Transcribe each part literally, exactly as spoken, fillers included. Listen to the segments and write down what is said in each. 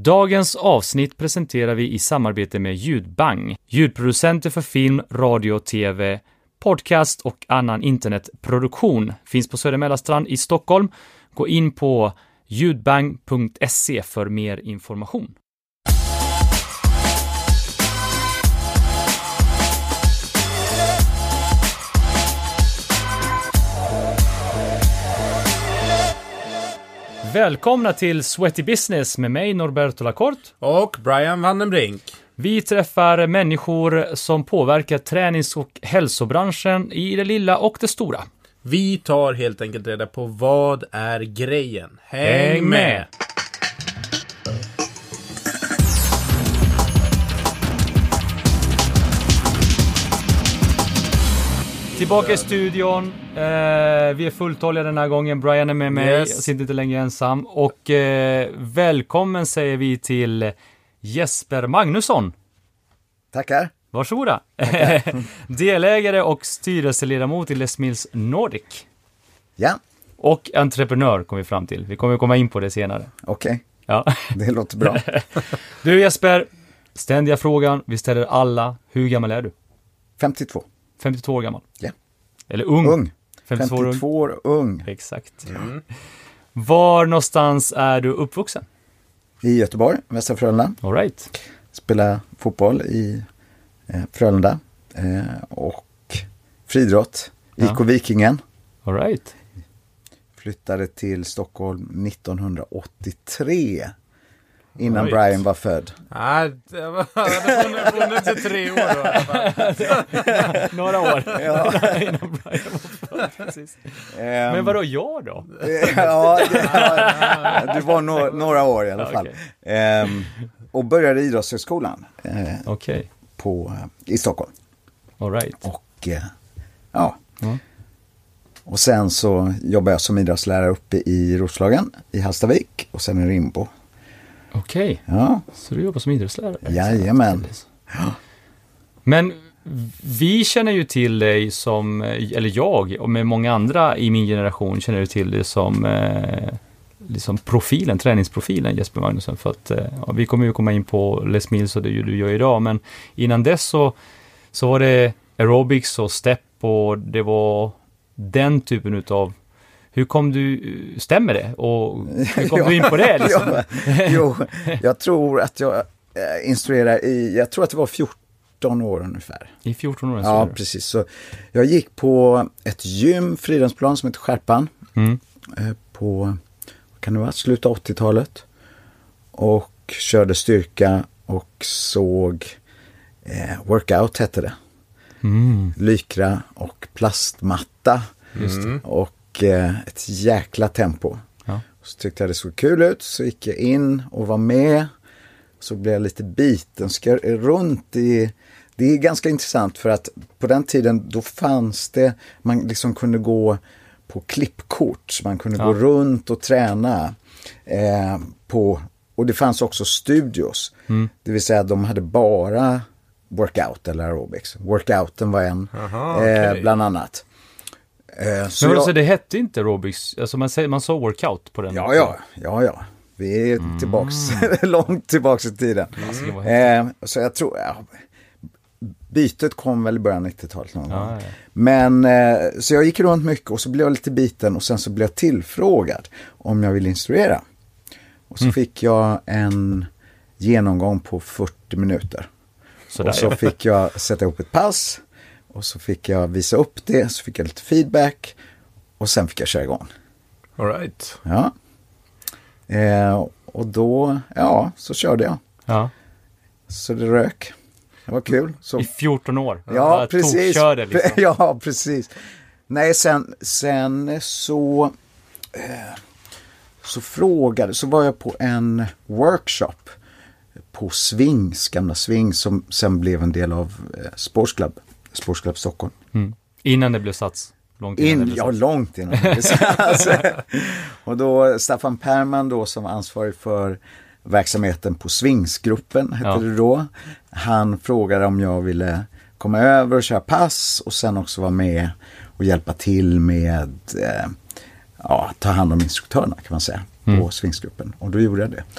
Dagens avsnitt presenterar vi i samarbete med Ljudbang. Ljudproducenter för film, radio, tv, podcast och annan internetproduktion. Finns på Södermälarstrand i Stockholm. Gå in på ljudbang punkt se för mer information. Välkomna till Sweaty Business med mig Norberto Lacorte och Brian Vandenbrink. Vi träffar människor som påverkar tränings- och hälsobranschen i det lilla och det stora. Vi tar helt enkelt reda på vad är grejen. Häng, Häng med! med. Tillbaka i studion. Eh, vi är fulltaliga den här gången. Brian är med mig. Yes. Jag sitter inte längre ensam. Och eh, välkommen säger vi till Jesper Magnusson. Tackar. Varsågoda. Tackar. Delägare och styrelseledamot i Les Mills Nordic. Ja. Och entreprenör kommer vi fram till. Vi kommer komma in på det senare. Okej. Okay. Ja. Det låter bra. Du Jesper, ständiga frågan. Vi ställer alla. Hur gammal är du? femtiotvå. femtiotvå år gammal. Ja. Eller ung. Ung. femtiotvå, femtiotvå år ung. Exakt. Mm. Var någonstans är du uppvuxen? I Göteborg, Västra Frölunda. All right. Spela fotboll i eh, Frölunda. Eh, och friidrott. I Ja. K Vikingen. All right. Flyttade till Stockholm nittonhundraåttiotre. Innan Right. Brian var född. Nej, det var det funnits i tre år då, i alla fall. Några år. Ja. Innan Brian var född, precis. Ehm, Men vadå jag då? ja, det, ja, du var no- några år i alla fall. Okej. Ehm, och började i idrottshögskolan eh, Okej. på, i Stockholm. All right. Och eh, ja. Mm. Och sen så jobbade jag som idrottslärare uppe i Roslagen, i Hallstavik och sen i Rimbo. Okej. Ja, Så du jobbar som idrottslärare? jajamän. Men vi känner ju till dig som, eller jag och med många andra i min generation känner ju till dig som eh, liksom profilen, träningsprofilen Jesper Magnusson. För att eh, ja, vi kommer ju komma in på Les Mills och det du gör idag. Men innan dess så, så var det aerobics och step och det var den typen utav. Hur kom du, stämmer det? Och hur kom Ja, du in på det? Liksom? ja, jo, jag tror att jag äh, instruerar i, jag tror att det var fjorton år ungefär. I fjorton år? Ja, precis. Så jag gick på ett gym, friidrottsplan som heter Skärpan. Mm. Eh, på, vad kan det vara, slutet av åttiotalet. Och körde styrka och såg eh, workout hette det. Mm. Lykra och plastmatta. Just det. Och eh, ett jäkla tempo. Ja. Så tyckte jag det såg kul ut. Så gick jag in och var med. Så blev jag lite biten. Så jag runt i... Det är ganska intressant för att på den tiden då fanns det... Man liksom kunde gå på klippkort. Man kunde Ja. gå runt och träna. Eh, på, och det fanns också studios. Mm. Det vill säga att de hade bara workout eller aerobics. Workouten var en Aha, okay. eh, bland annat. Eh, så Men jag, alltså det hette inte aerobics, alltså man, säger, man sa workout på den. ja, ja, ja, ja. Vi är Mm. tillbaks, långt tillbaks i tiden. Alltså, vad häftigt. Eh, så jag tror, ja, bytet kom väl i början av nittiotalet någon Ja, gång. ja. Men, eh, så jag gick runt mycket och så blev jag lite biten och sen så blev jag tillfrågad om jag ville instruera. Och så Mm. fick jag en genomgång på fyrtio minuter. Sådär, och så ja. fick jag sätta ihop ett pass och så fick jag visa upp det, så fick jag lite feedback och sen fick jag köra igång. All right. Ja. Eh, och då, ja, så körde jag. Ja. Så det rök. Det var kul. Så, I fjorton år. ja, Bara precis. tokkörde liksom. Ja, precis. Nej, sen, sen så, eh, så frågade, så var jag på en workshop på Swings, gamla Swings, som sen blev en del av eh, Sportsklubb, Sportsklubb Stockholm. Mm. Innan det blev sats. Långt innan det In, blev ja, sats. långt innan. det blev sats. Och då Staffan Perman då som var ansvarig för verksamheten på Swingsgruppen hette Ja. det då. Han frågade om jag ville komma över och köra pass och sen också vara med och hjälpa till med eh, ja, ta hand om instruktörerna kan man säga Mm. på Swingsgruppen. Och då gjorde jag det.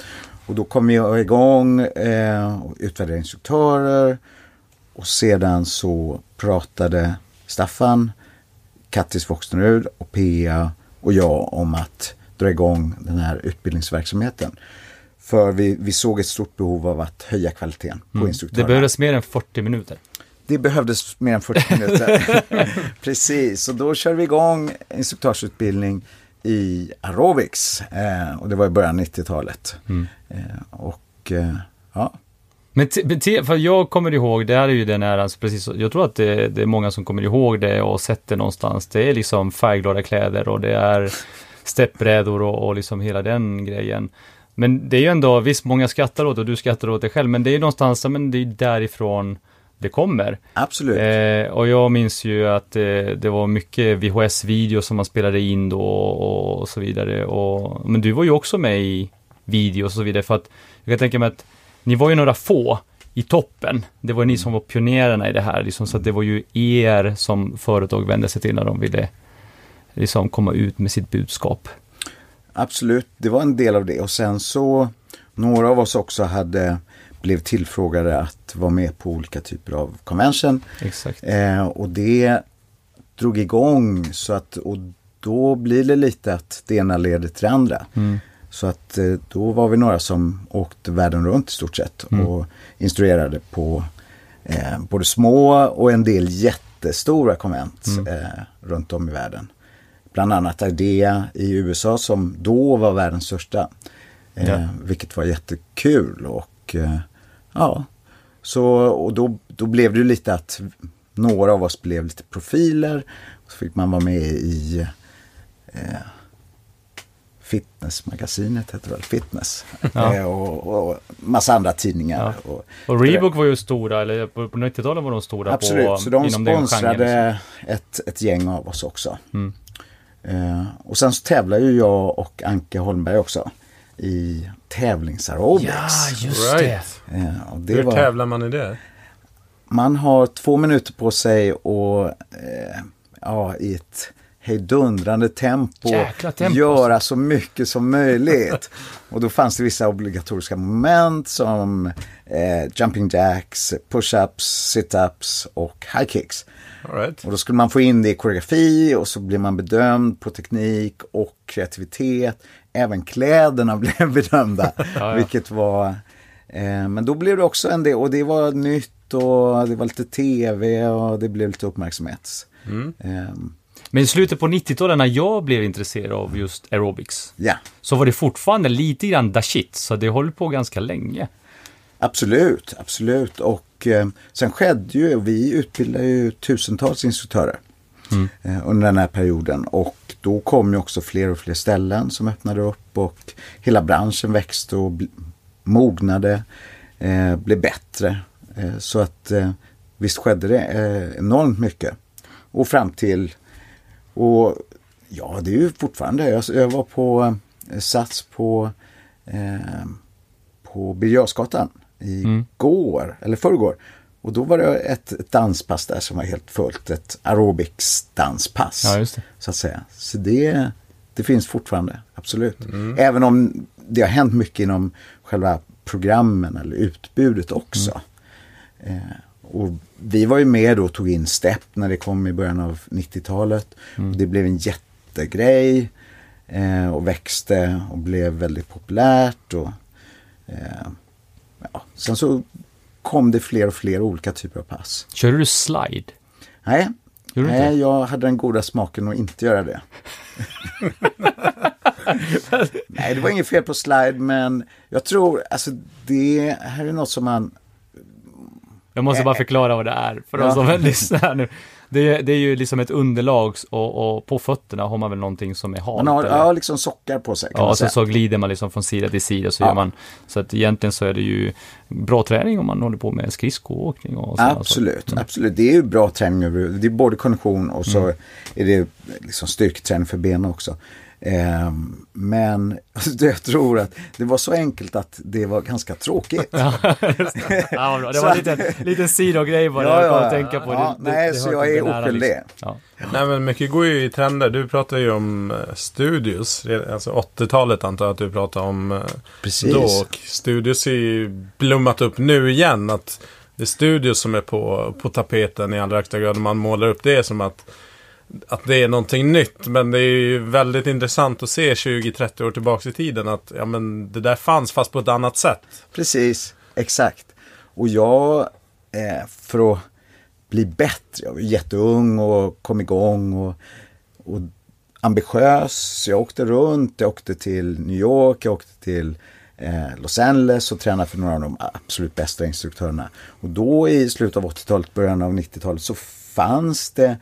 och då kom jag igång eh, och utvärderade instruktörer. Och sedan så pratade Staffan, Kattis Voxnerud och Pia och jag om att dra igång den här utbildningsverksamheten. För vi, vi såg ett stort behov av att höja kvaliteten på mm. instruktörerna. Det behövdes mer än fyrtio minuter. Det behövdes mer än fyrtio minuter. Precis, och då körde vi igång instruktörsutbildning i aerobics. Eh, och det var i början av nittiotalet. Mm. Eh, och eh, ja... Men t- t- för jag kommer ihåg, det här är ju den här, alltså precis, jag tror att det, det är många som kommer ihåg det och sett det någonstans. Det är liksom färgglada kläder och det är steppbrädor och, och liksom hela den grejen. Men det är ju ändå, visst många skrattar åt och du skrattar åt det själv, men det är ju någonstans, men det är därifrån det kommer. Absolut. Eh, och jag minns ju att eh, det var mycket V H S-video som man spelade in då och, och så vidare. Och, men du var ju också med i videos och så vidare, för att jag kan tänka mig att ni var ju några få i toppen. Det var ju ni som var pionjärerna i det här. Liksom, så att det var ju er som företag vände sig till när de ville liksom, komma ut med sitt budskap. Absolut, det var en del av det. Och sen så, några av oss också hade blivit tillfrågade att vara med på olika typer av convention. Exakt. Eh, och det drog igång så att, och då blir det lite att det ena leder till det andra. Mm. Så att då var vi några som åkte världen runt i stort sett mm. och instruerade på eh, både små och en del jättestora konvent mm. eh, runt om i världen. Bland annat IDEA i U S A som då var världens största. Eh, ja. Vilket var jättekul. Och eh, ja, så, och då, då blev det ju lite att några av oss blev lite profiler. Så fick man vara med i... Eh, Fitnessmagasinet heter det väl, Fitness. Ja. och, och massa andra tidningar. Ja. Och, och Reebok var ju stora, eller på, på nittiotalet var de stora. Absolut, på, så de sponsrade genren, ett, ett gäng av oss också. Mm. Uh, och sen så tävlar ju jag och Anke Holmberg också i tävlingsaerobics. Ja, just right. det. Uh, och det Hur var, tävlar man i det? Man har två minuter på sig och uh, ja, i ett hejdundrande tempo, tempo göra så mycket som möjligt. Och då fanns det vissa obligatoriska moment som eh, jumping jacks, push-ups, sit-ups och high kicks. All right. Och då skulle man få in det i koreografi och så blir man bedömd på teknik och kreativitet. Även kläderna blev bedömda, ja, ja. Vilket var... Eh, men då blev det också en del, och det var nytt och det var lite tv och det blev lite uppmärksamhet. Mm. Eh, Men i slutet på nittiotalet när jag blev intresserad av just aerobics ja. Så var det fortfarande lite grann da shit, så det höll på ganska länge. Absolut, absolut. Och eh, sen skedde ju, vi utbildade ju tusentals instruktörer mm. eh, under den här perioden. Och då kom ju också fler och fler ställen som öppnade upp och hela branschen växte och bl- mognade, eh, blev bättre. Eh, så att eh, visst skedde det eh, enormt mycket. Och fram till Och ja, det är ju fortfarande. Jag, jag var på eh, Sats på eh, på Birger Jarlsgatan igår, mm. eller förrgår. Och då var det ett, ett danspass där som var helt fullt. Ett aerobics danspass. Ja, just det. Så att säga. Så det, det finns fortfarande, absolut. Mm. Även om det har hänt mycket inom själva programmen eller utbudet också. Mm. Eh, Och vi var ju med då och tog in Step när det kom i början av nittiotalet. Mm. Och det blev en jättegrej eh, och växte och blev väldigt populärt. Och, eh, ja. Sen så kom det fler och fler olika typer av pass. Körde du slide? Nej, Nej jag hade den goda smaken att inte göra det. Nej, det var inget fel på slide, men jag tror, alltså det här är något som man... Jag måste bara förklara vad det är för de som lyssnar nu. Det är, det är ju liksom ett underlag och, och på fötterna har man väl någonting som är halt. Man har ja, liksom sockar på sig. Ja, och så, så glider man liksom från sida till sida. Så, ja. gör man, så att egentligen så är det ju bra träning om man håller på med skridskoåkning. Och absolut, mm. absolut. Det är ju bra träning. Det är både kondition och så mm. är det liksom styrketräning för benen också. Eh, men jag tror att det var så enkelt att det var ganska tråkigt. Ja, ja, bra. Det var en liten, liten sidogrej bara ja, ja, att tänka på. Ja, det, nej, det, det så jag är oskyldig. Liksom. Ja. Nej, men mycket går ju i trender. Du pratar ju om studios. Alltså åttiotalet antar jag att du pratar om. Precis. Då. Och studios är ju blommat upp nu igen. Att det är studios som är på, på tapeten i allra högsta grad. Man målar upp det som att att det är någonting nytt, men det är ju väldigt intressant att se tjugo till trettio år tillbaka i tiden att ja, men det där fanns fast på ett annat sätt. Precis, exakt. Och jag, eh, för att bli bättre, jag var jätteung och kom igång och, och ambitiös, så jag åkte runt, jag åkte till New York, jag åkte till eh, Los Angeles och tränade för några av de absolut bästa instruktörerna. Och då i slutet av åttiotalet, början av nittiotalet så fanns det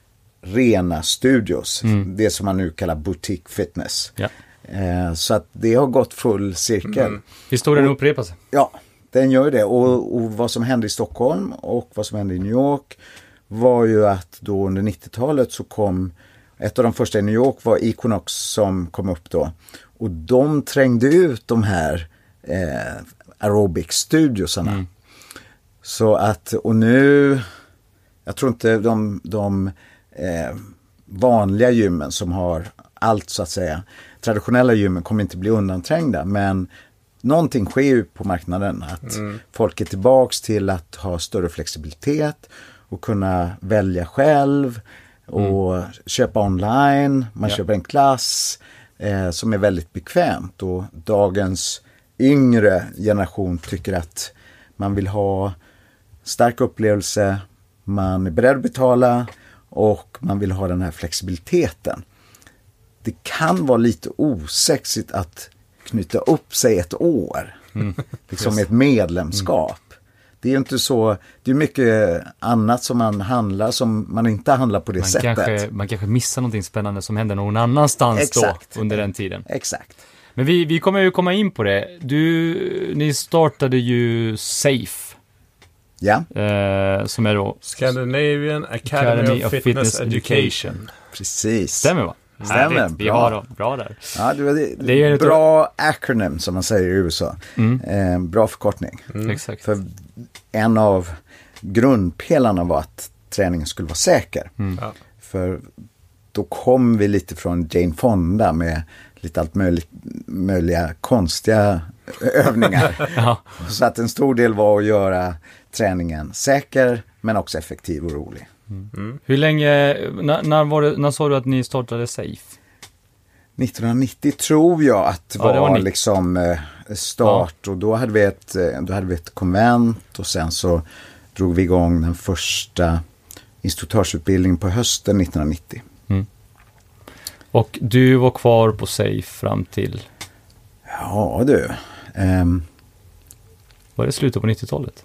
rena studios. Mm. Det som man nu kallar boutique fitness. Ja. Eh, så att det har gått full cirkel. Mm. Historien upprepar sig. Ja, den gör ju det. Och, och vad som hände i Stockholm och vad som hände i New York var ju att då under nittiotalet så kom ett av de första i New York var Equinox som kom upp då. Och de trängde ut de här eh, aerobic-studiosarna. Mm. Så att, och nu jag tror inte de, de Eh, vanliga gymmen som har allt så att säga, traditionella gymmen kommer inte bli undanträngda, men någonting sker ju på marknaden att mm. folk är tillbaks till att ha större flexibilitet och kunna välja själv och mm. köpa online, man ja. köper en klass eh, som är väldigt bekvämt, och dagens yngre generation tycker att man vill ha stark upplevelse, man är beredd att betala och man vill ha den här flexibiliteten. Det kan vara lite osexigt att knyta upp sig ett år. Mm. Liksom ett medlemskap. Mm. Det är ju inte så, det är mycket annat som man handlar som man inte handlar på det man sättet. Kanske, man kanske missar någonting spännande som händer någon annanstans Exakt. Då under den tiden. Exakt. Men vi, vi kommer ju komma in på det. Du, ni startade ju Safe. Ja. Eh, som är då Scandinavian Academy, Academy of, of Fitness, Fitness Education. Education. Precis. Stämmer va? Stämmer. Vi har dem. Bra där. Ja, det, det, det är en bra av... acronym som man säger i U S A. Mm. Eh, bra förkortning. Mm. Exakt. För en av grundpelarna var att träningen skulle vara säker. Mm. Ja. För då kom vi lite från Jane Fonda med lite allt möjligt, möjliga konstiga övningar. Ja. Så att en stor del var att göra träningen säker men också effektiv och rolig. Mm. Mm. Hur länge, när, när, var det, när sa du att ni startade Safe? nittonhundranittio tror jag att det var, ja, det var liksom start, ja. Och då hade vi ett, då hade vi ett konvent och sen så drog vi igång den första instruktörsutbildningen på hösten nittonhundranittio. Mm. Och du var kvar på Safe fram till? Ja du. Um, var det slutet på nittiotalet?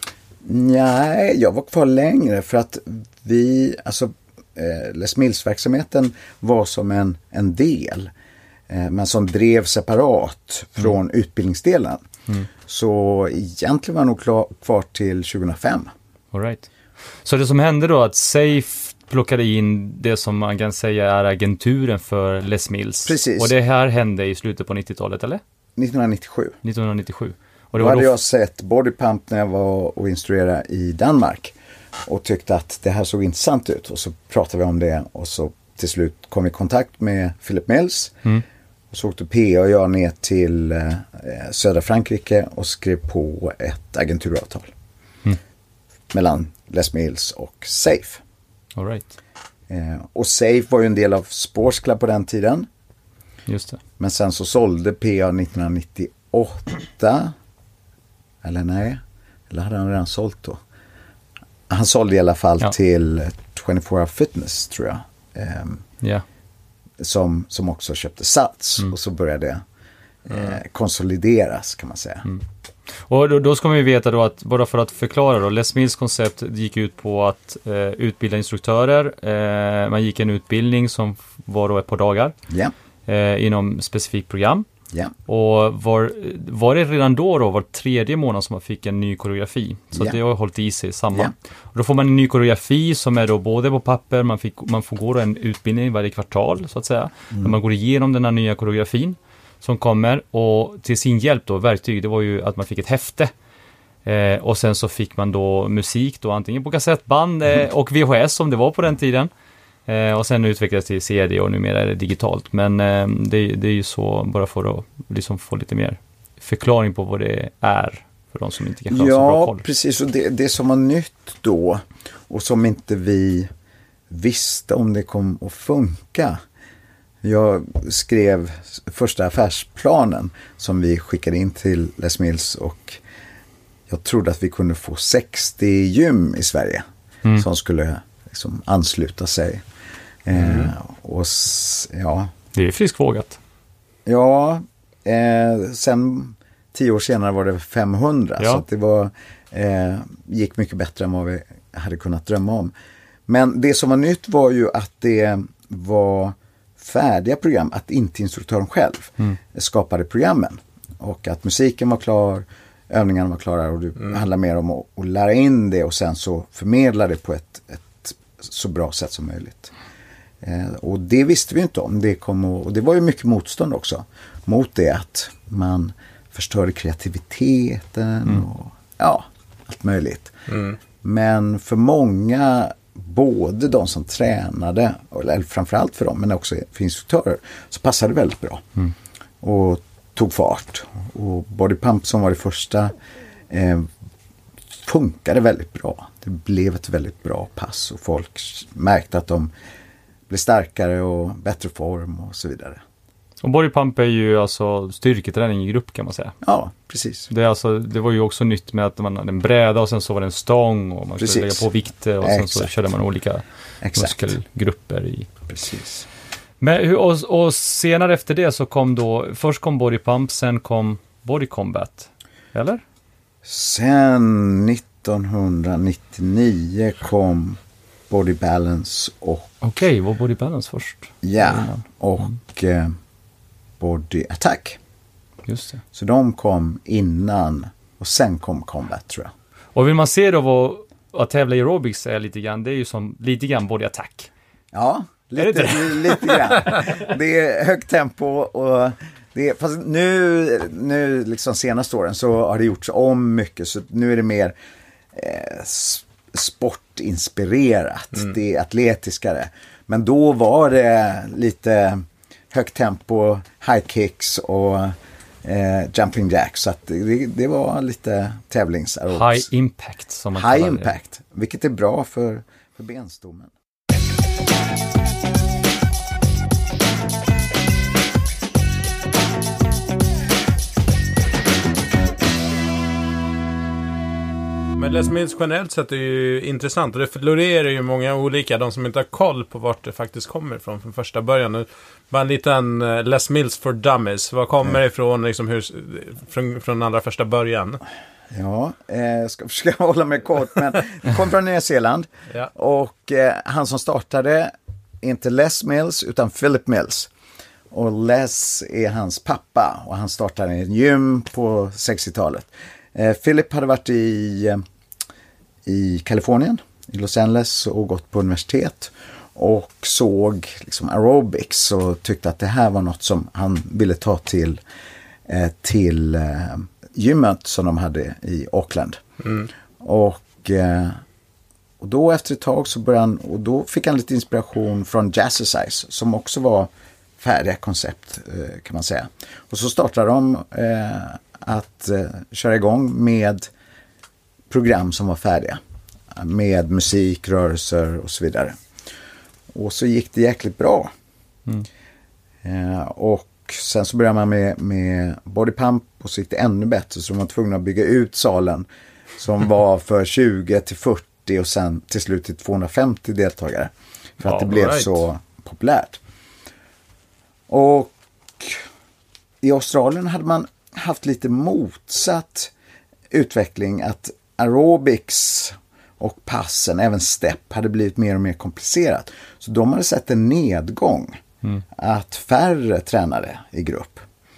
Nej, jag var kvar längre för att vi, alltså eh, Les Mills-verksamheten var som en, en del, eh, men som drev separat från mm. utbildningsdelen. Mm. Så egentligen var jag nog klar, kvar till tjugohundrafem. All right. Så det som hände då att Safe plockade in det som man kan säga är agenturen för Les Mills. Precis. Och det här hände i slutet på nittiotalet, eller? nittonhundranittiosju. nittonhundranittiosju. Och då det var hade då... jag sett bodypump när jag var och instruerade i Danmark och tyckte att det här såg intressant ut, och så pratade vi om det och så till slut kom vi i kontakt med Philip Mills mm. och så åkte P A och jag ner till eh, södra Frankrike och skrev på ett agenturavtal mm. mellan Les Mills och Safe. All right. Eh, och Safe var ju en del av Sports Club på den tiden. Just det. Men sen så sålde P A nittonhundranittioåtta. Eller nej. Eller hade han redan sålt då? Han sålde i alla fall ja. till tjugofyra Hour Fitness tror jag. Eh, yeah. som, som också köpte Sats. Mm. Och så började det eh, mm. konsolideras kan man säga. Mm. Och då, då ska man ju veta då att, bara för att förklara då, Les Mills koncept gick ut på att eh, utbilda instruktörer. Eh, man gick en utbildning som var då ett par dagar. Yeah. Eh, inom specifikt program. Ja. Och var, var det redan då då, var tredje månad som man fick en ny koreografi. Så Ja. det har hållit i sig samma. Ja. Och då får man en ny koreografi som är då både på papper, man, fick, man får gå en utbildning varje kvartal så att säga. Mm. Där man går igenom den här nya koreografin som kommer. Och till sin hjälp då, verktyg, det var ju att man fick ett häfte. Eh, och sen så fick man då musik då antingen på kassettband eh, och V H S som det var på den tiden. Eh, och sen utvecklades det till C D och numera är det digitalt. Men eh, det, det är ju så bara för att liksom få lite mer förklaring på vad det är för de som inte kanske har så bra koll. Ja, precis. Och det, det som var nytt då och som inte vi visste om det kom att funka. Jag skrev första affärsplanen som vi skickade in till Les Mills och jag trodde att vi kunde få sextio gym i Sverige mm. som skulle liksom ansluta sig. Mm. Eh, och s- ja. Det är friskvågat. Ja, eh, sen tio år senare var det femhundra. Ja. Så att det var, eh, gick mycket bättre än vad vi hade kunnat drömma om. Men det som var nytt var ju att det var färdiga program, att inte instruktören själv mm. skapade programmen. Och att musiken var klar, övningarna var klara och det mm. handlar mer om att, att lära in det och sen så förmedla det på ett, ett så bra sätt som möjligt. Eh, och det visste vi inte om. Det kom och, och det var ju mycket motstånd också mot det att man förstörde kreativiteten mm. och ja, allt möjligt. Mm. Men för många, både de som tränade, eller framförallt för dem, men också för instruktörer, så passade det väldigt bra. Mm. Och tog fart. Och Body Pump som var det första eh, funkade väldigt bra. Det blev ett väldigt bra pass och folk märkte att de blev starkare och bättre form och så vidare. Och Body Pump är ju alltså styrketräning i grupp kan man säga. Ja, precis. Det, är alltså, det var ju också nytt med att man hade en bräda och sen så var det en stång och man precis. Skulle lägga på vikter och sen Exakt. Så körde man olika Exakt. muskelgrupper i. Precis. Men, och, och senare efter det så kom då, först kom Body Pump, sen kom Body Combat, eller? Sen nittonhundranittionio kom Body Balance och... Okej, okay, var Body Balance först? Ja, och mm. eh, Body Attack. Just det. Så de kom innan och sen kom Combat, tror jag. Och vill man se då vad att tävla i aerobics är lite grann, det är ju som lite grann Body Attack. Ja, lite, lite grann. Det är högt tempo och det är, fast nu, nu liksom senaste åren så har det gjorts om mycket, så nu är det mer eh, sportinspirerat, mm. det är atletiskare. Men då var det lite högt tempo, high kicks och eh, jumping jacks, så att det, det var lite tävlingsaerobics. High impact som man High kallar impact, det. Vilket är bra för, för benstommen. Men Les Mills generellt sett är ju intressant och det florerar ju många olika, de som inte har koll på vart det faktiskt kommer ifrån från första början. Bara en liten Les Mills for Dummies, vad kommer det ifrån liksom, hur, från, från allra första början? Ja, jag eh, ska försöka hålla mig kort, men kom från Nya Zeeland ja. och eh, han som startade inte Les Mills utan Philip Mills. Och Les är hans pappa och han startade en gym på sextiotalet. Eh, Philip hade varit i, eh, i Kalifornien, i Los Angeles och gått på universitet och såg liksom aerobics och tyckte att det här var något som han ville ta till, eh, till eh, gymmet som de hade i Auckland. Mm. Och, eh, och då efter ett tag så började han, och då fick han lite inspiration från Jazzercise som också var färdiga koncept eh, kan man säga. Och så startade de eh, att eh, köra igång med program som var färdiga. Med musik, rörelser och så vidare. Och så gick det jäkligt bra. Mm. Eh, och sen så började man med, med Body Pump och så gick det ännu bättre. Så de var tvungna att bygga ut salen som var för tjugo till fyrtio och sen till slut till tvåhundrafemtio deltagare. För att All det blev right. så populärt. Och i Australien hade man haft lite motsatt utveckling, att aerobics och passen, även step, hade blivit mer och mer komplicerat. Så de hade sett en nedgång, mm. att färre tränade i grupp.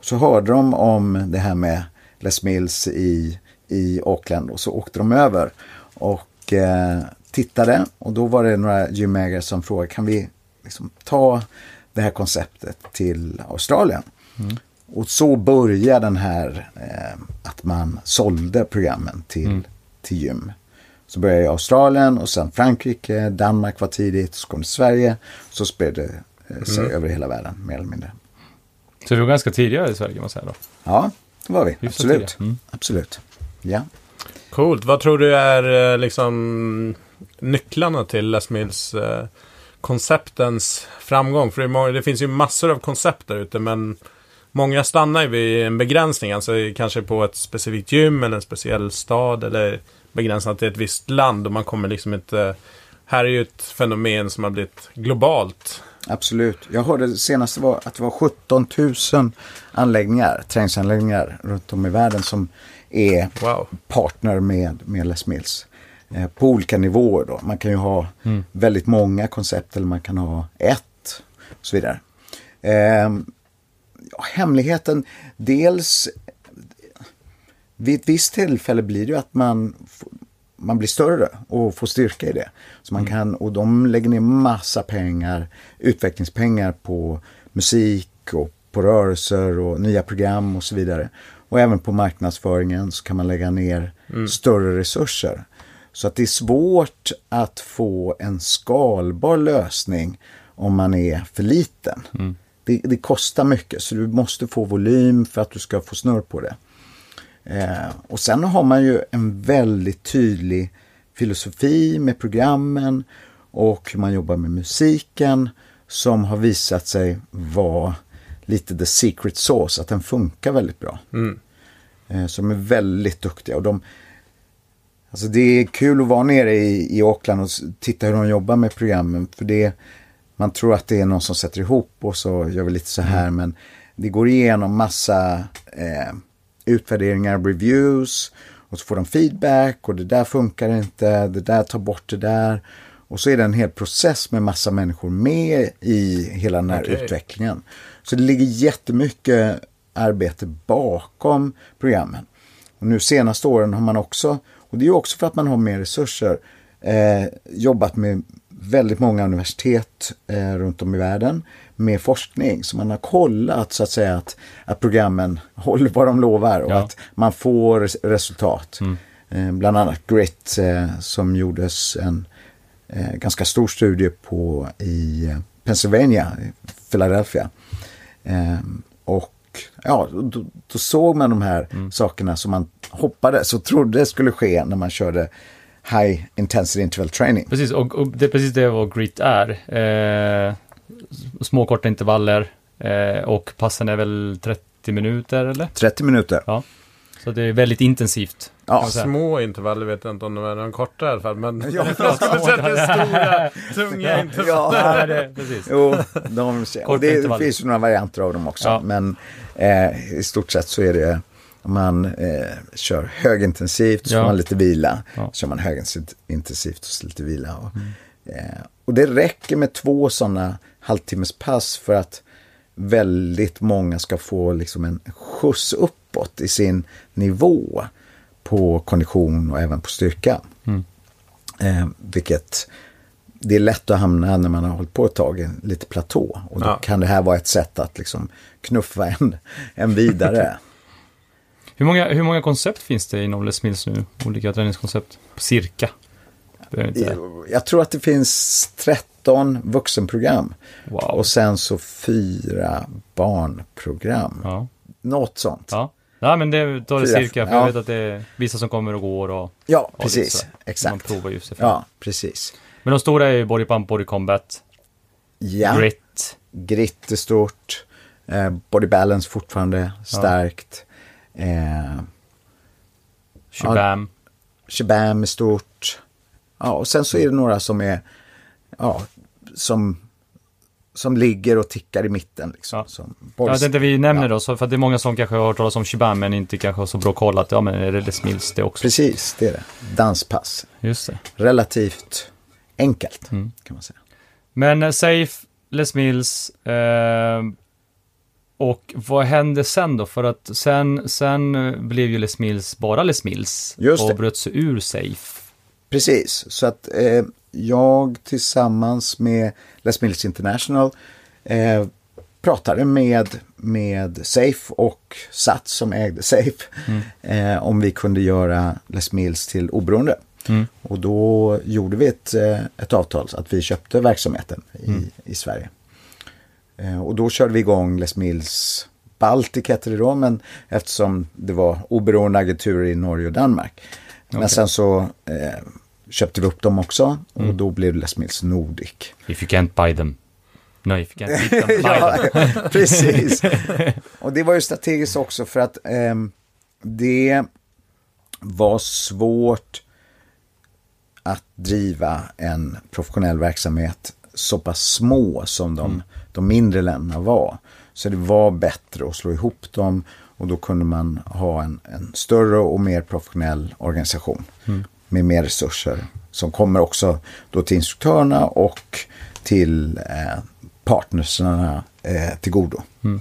Så hörde de om det här med Les Mills i, i Auckland och så åkte de över och eh, tittade. Och då var det några gymägare som frågade, kan vi liksom ta det här konceptet till Australien? Mm. Och så började den här eh, att man sålde programmen till, mm. till gym. Så började i Australien och sen Frankrike, Danmark var tidigt, så kom det Sverige. Så spred det eh, sig mm. över hela världen, mer eller mindre. Så vi var ganska tidiga i Sverige, kan man säga då? Ja, det var vi. Hyfsat Absolut. Mm. Absolut. Ja. Coolt. Vad tror du är liksom nycklarna till Les Mills eh, konceptens framgång? För det, är många, det finns ju massor av koncept där ute, men många stannar ju vid en begränsning. Alltså kanske på ett specifikt gym eller en speciell stad eller begränsat till ett visst land. Och man kommer liksom inte... Här är ju ett fenomen som har blivit globalt. Absolut. Jag hörde senast var att det var sjutton tusen anläggningar, träningsanläggningar runt om i världen som är wow. partner med, med Les Mills. Eh, på olika nivåer då. Man kan ju ha mm. väldigt många koncept eller man kan ha ett och så vidare. Eh, ja, hemligheten, dels vid ett visst tillfälle blir det ju att man man blir större och får styrka i det. Så man kan, och de lägger ner massa pengar, utvecklingspengar på musik och på rörelser och nya program och så vidare. Och även på marknadsföringen så kan man lägga ner mm. större resurser. Så att det är svårt att få en skalbar lösning om man är för liten. Mm. Det, det kostar mycket, så du måste få volym för att du ska få snurr på det. Eh, och sen har man ju en väldigt tydlig filosofi med programmen och hur man jobbar med musiken som har visat sig vara lite the secret sauce, att den funkar väldigt bra. Mm. Eh, så de är väldigt duktiga och de, alltså det är kul att vara nere i, i Auckland och titta hur de jobbar med programmen, för det, man tror att det är någon som sätter ihop och så gör vi lite så här, mm. men det går igenom massa eh, utvärderingar, reviews och så får de feedback och det där funkar inte, det där tar bort det där och så är det en hel process med massa människor med i hela den här okay. utvecklingen. Så det ligger jättemycket arbete bakom programmen. Och nu senaste åren har man också, och det är ju också för att man har mer resurser, eh, jobbat med väldigt många universitet eh, runt om i världen med forskning. Så man har kollat så att säga att, att programmen håller vad de lovar och ja. att man får resultat. Mm. Eh, bland annat Grit eh, som gjordes en eh, ganska stor studie på i Pennsylvania, i Philadelphia. Eh, och ja, då, då såg man de här mm. sakerna som man hoppades och trodde skulle ske när man körde high intensity interval training. Precis, och, och det är precis det vad grit är. Eh, små korta intervaller eh, och passen är väl trettio minuter eller? trettio minuter. Ja. Så det är väldigt intensivt. Ja, små intervaller vet jag inte om de är de korta i alla fall, men ja, jag skulle säga det stora, tunga intervaller. Ja, det, precis. Jo, de, och det, det finns ju några varianter av dem också, ja. men eh, i stort sett så är det om man eh, kör högintensivt så ja. får man lite vila. Ja. Så kör man högintensivt och så lite vila. Och, mm. eh, och det räcker med två sådana halvtimmes pass för att väldigt många ska få liksom en skjuts uppåt i sin nivå på kondition och även på styrka. Mm. Eh, vilket det är lätt att hamna när man har hållit på ett tag, lite platå. Och då ja. kan det här vara ett sätt att liksom knuffa en, en vidare. Hur många, hur många koncept finns det inom Les Mills nu? Olika träningskoncept? Cirka? Jag, jag tror att det finns tretton vuxenprogram. Wow. Och sen så fyra barnprogram. Ja. Något sånt. Ja, ja men det tar det fyra, cirka. För ja. jag vet att det är vissa som kommer och går. Och, ja, precis. Exakt. Man provar just det. Ja, precis. Men de stora är ju Body Pump, Body Combat. Ja. Grit. Grit är stort. Eh, body Balance fortfarande starkt. Eh, Shabam. Ja, Shabam är stort. Ja, och sen så är det några som är ja, som som ligger och tickar i mitten liksom. Ja. Som ja, det inte vi nämner ja. då, så för att det är många som kanske har hört talas om Shabam men inte kanske har så bra koll att ja, men är det Les Mills det också? Precis, det är det. Danspass. Just det. Relativt enkelt mm. kan man säga. Men säg Les Mills eh, Och vad hände sen då? För att sen, sen blev ju Les Mills bara Les Mills och bröt sig ur Safe. Precis, så att eh, jag tillsammans med Les Mills International eh, pratade med, med Safe och Sats som ägde Safe mm. eh, om vi kunde göra Les Mills till oberoende. Mm. Och då gjorde vi ett, ett avtal så att vi köpte verksamheten i, mm. i Sverige. Eh, och då körde vi igång Les Mills Baltic heter det då, men eftersom det var oberoende agenturer i Norge och Danmark. Okay. Men sen så eh, köpte vi upp dem också och mm. då blev det Les Mills Nordic. If you can't buy them. No, if you can't beat them, buy ja, them. Precis. Och det var ju strategiskt också för att eh, det var svårt att driva en professionell verksamhet så pass små som de, mm. de mindre länderna var. Så det var bättre att slå ihop dem och då kunde man ha en, en större och mer professionell organisation mm. med mer resurser som kommer också då till instruktörerna och till eh, partnersarna eh, till godo. Mm.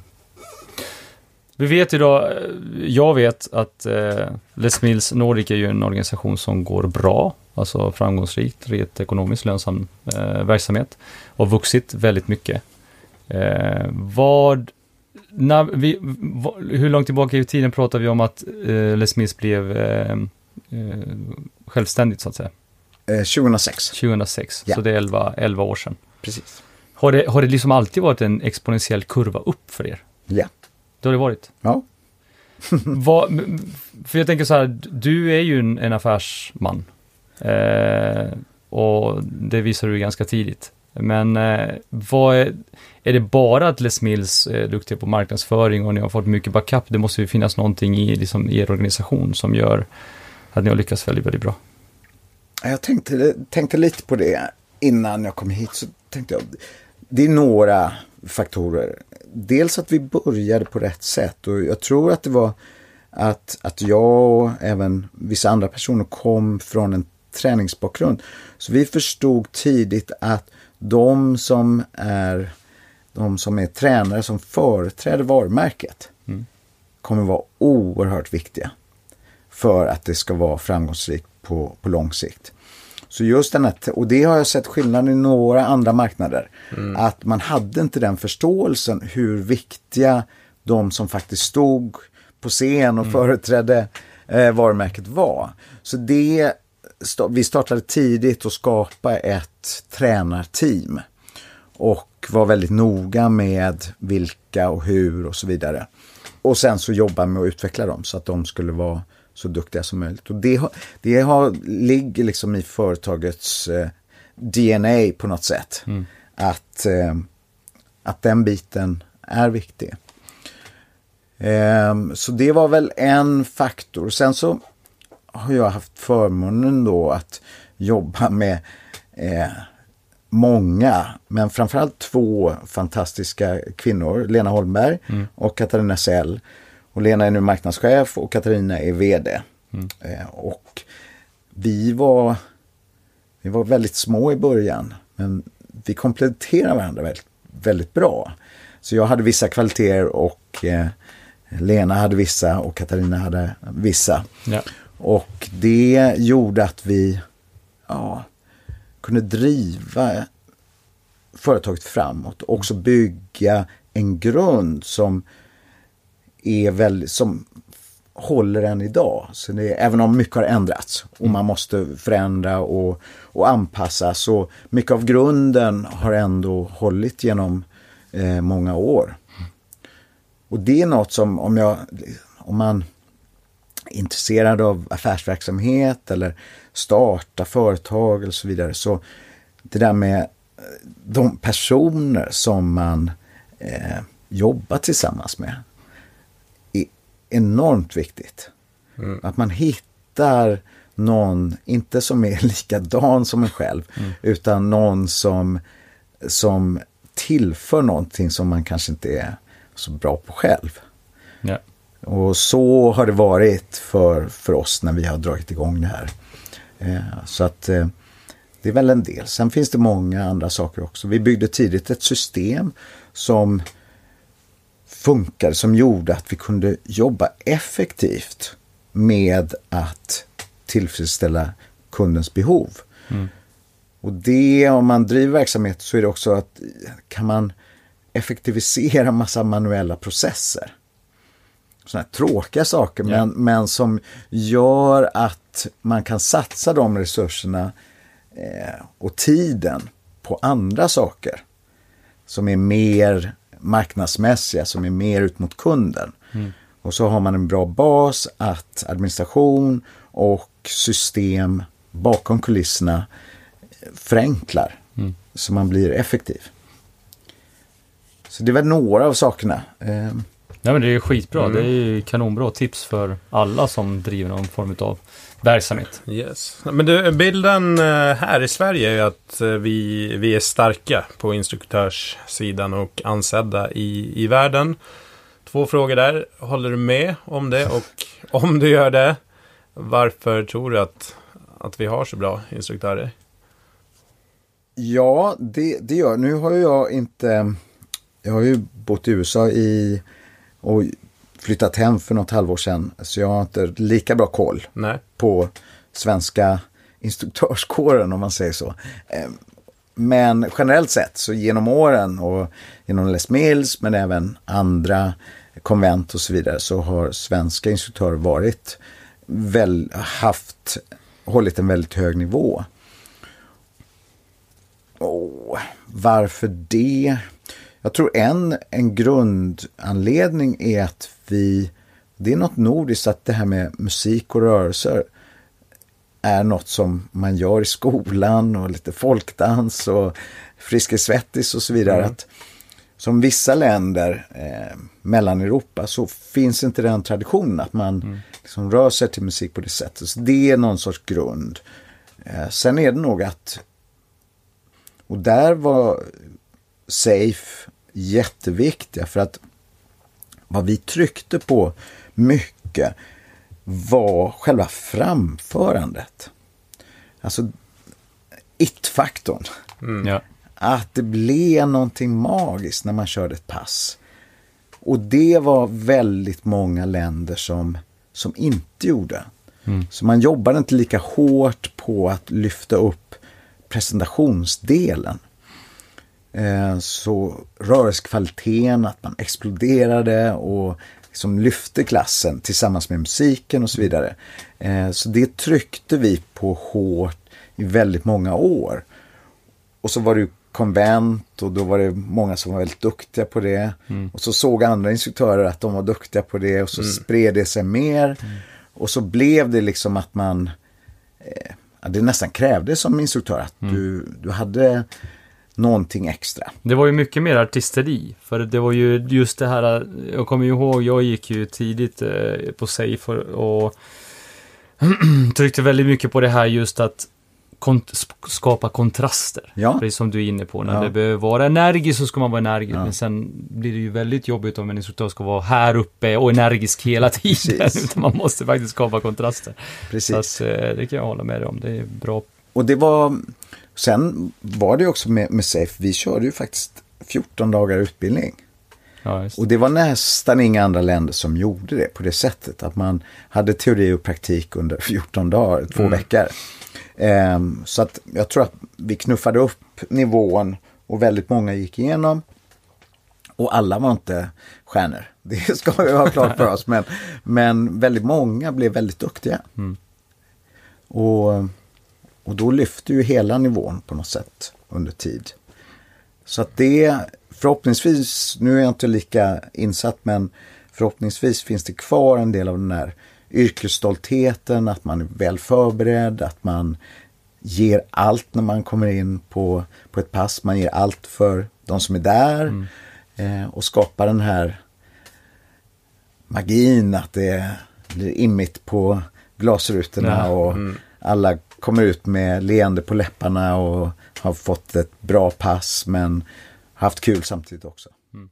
Vi vet idag, jag vet att eh, Les Mills Nordic är ju en organisation som går bra, alltså framgångsrikt, rent ekonomiskt lönsam eh, verksamhet och vuxit väldigt mycket. Eh, vad, när vi, vad, hur långt tillbaka i tiden pratar vi om att eh, Les Mills blev eh, eh, självständigt så att säga? Eh, tjugohundrasex. tjugohundrasex, ja. Så det är elva, elva år sedan. Precis. Har det, har det liksom alltid varit en exponentiell kurva upp för er? Ja. Det har det varit? Ja. vad, för jag tänker så här, du är ju en, en affärsman. Eh, och det visar du ganska tidigt. Men eh, vad är, är det bara att Les Mills är duktiga på marknadsföring och ni har fått mycket backup? Det måste ju finnas någonting i, liksom, i er organisation som gör att ni har lyckats väldigt, väldigt bra. Jag tänkte, tänkte lite på det innan jag kom hit. Så tänkte jag, det är några faktorer. Dels att vi började på rätt sätt och jag tror att det var att, att jag och även vissa andra personer kom från en träningsbakgrund. Så vi förstod tidigt att de som är de som är tränare som företräder varumärket mm. kommer vara oerhört viktiga för att det ska vara framgångsrikt på, på lång sikt. Så just den här, och det har jag sett skillnad i några andra marknader. Mm. Att man hade inte den förståelsen hur viktiga de som faktiskt stod på scen och mm. företrädde eh, varumärket var. Så det, vi startade tidigt att skapa ett tränarteam. Och var väldigt noga med vilka och hur och så vidare. Och sen så jobba med att utveckla dem så att de skulle vara så duktiga som möjligt. Och det, har, det har, ligger liksom i företagets eh, D N A på något sätt. Mm. Att, eh, att den biten är viktig. Eh, så det var väl en faktor. Sen så har jag haft förmånen då att jobba med eh, många, men framförallt två fantastiska kvinnor. Lena Holmberg mm. och Katarina Sell. Och Lena är nu marknadschef och Katarina är vd. Mm. Eh, och vi var, vi var väldigt små i början. Men vi kompletterar varandra väldigt, väldigt bra. Så jag hade vissa kvaliteter och eh, Lena hade vissa och Katarina hade vissa. Ja. Och det gjorde att vi ja, kunde driva företaget framåt. Och också bygga en grund som är väldigt, som håller än idag. Så det, även om mycket har ändrats och man måste förändra och, och anpassa, så mycket av grunden har ändå hållit genom eh, många år. Och det är något som om, jag, om man är intresserad av affärsverksamhet eller starta företag eller så vidare, så det där med de personer som man eh, jobbar tillsammans med enormt viktigt. Mm. Att man hittar någon, inte som är likadan som en själv, mm. utan någon som, som tillför någonting som man kanske inte är så bra på själv. Ja. Och så har det varit för, för oss när vi har dragit igång det här. Eh, så att eh, det är väl en del. Sen finns det många andra saker också. Vi byggde tidigt ett system som funkade, som gjorde att vi kunde jobba effektivt med att tillfredsställa kundens behov. Mm. Och det, om man driver verksamhet, så är det också att kan man effektivisera massa manuella processer. Sådana här tråkiga saker, Ja. men, men som gör att man kan satsa de resurserna eh, och tiden på andra saker som är mer marknadsmässiga, som är mer ut mot kunden. Mm. Och så har man en bra bas att administration och system bakom kulisserna förenklar. Mm. Så man blir effektiv. Så det är väl några av sakerna. Eh, Ja, men det är ju skitbra. Mm. Det är ju kanonbra tips för alla som driver någon form av verksamhet. Yes. Men du, bilden eh, här i Sverige är ju att eh, vi, vi är starka på instruktörssidan och ansedda i, i världen. Två frågor där. Håller du med om det? Och om du gör det, varför tror du att, att vi har så bra instruktörer? Ja, det, det gör. Nu har ju jag inte... Jag har ju bott i U S A i, och flyttat hem för något halvår sedan. Så jag har inte lika bra koll Nej. på svenska instruktörskåren, om man säger så. Eh, Men generellt sett, så genom åren och genom Les Mills, men även andra konvent och så vidare, så har svenska instruktörer varit väl, haft, hållit en väldigt hög nivå. Och varför det? Jag tror en, en grundanledning är att vi, det är något nordiskt, att det här med musik och rörelser är något som man gör i skolan och lite folkdans och Friskis Svettis och så vidare. Mm. Att, som vissa länder eh, mellan Europa, så finns inte den traditionen att man mm. liksom rör sig till musik på det sättet. Så det är någon sorts grund. Eh, sen är det nog att, och där var Safe jätteviktiga, för att vad vi tryckte på mycket var själva framförandet. Alltså it-faktorn. Mm. Ja. Att det blev någonting magiskt när man körde ett pass. Och det var väldigt många länder som, som inte gjorde. Mm. Så man jobbade inte lika hårt på att lyfta upp presentationsdelen. Eh, så rörelsekvaliteten, att man exploderade och liksom lyfte klassen tillsammans med musiken och så vidare. Eh, så det tryckte vi på hårt i väldigt många år. Och så var det ju konvent, och då var det många som var väldigt duktiga på det. Mm. Och så såg andra instruktörer att de var duktiga på det, och så mm. spred det sig mer. Mm. Och så blev det liksom att man eh, det nästan krävdes som instruktör att mm. du, du hade någonting extra. Det var ju mycket mer artisteri, för det var ju just det här, jag kommer ju ihåg, jag gick ju tidigt eh, på Safe och, och tryckte väldigt mycket på det här just att kont- skapa kontraster. Ja. Precis som du är inne på. När ja. det behöver vara energisk, så ska man vara energisk. Ja. Men sen blir det ju väldigt jobbigt om en instruktör ska vara här uppe och energisk hela tiden. Utan man måste faktiskt skapa kontraster. Precis. Så att, det kan jag hålla med dig om. Det är bra. Och det var... Sen var det också med, med Safe. Vi körde ju faktiskt fjorton dagar utbildning. Ja, just. Och det var nästan inga andra länder som gjorde det på det sättet. Att man hade teori och praktik under fjorton dagar, två mm. veckor. Um, så att jag tror att vi knuffade upp nivån och väldigt många gick igenom. Och alla var inte stjärnor. Det ska vi ha klart för oss. Men, men väldigt många blev väldigt duktiga. Mm. Och, och då lyfte ju hela nivån på något sätt under tid. Så att det förhoppningsvis, nu är jag inte lika insatt, men förhoppningsvis finns det kvar en del av den här yrkesstoltheten, att man är väl förberedd, att man ger allt när man kommer in på, på ett pass. Man ger allt för de som är där mm. eh, och skapar den här magin, att det blir immigt på glasrutorna ja. och mm. alla kommer ut med leende på läpparna och har fått ett bra pass men haft kul samtidigt också. Mm.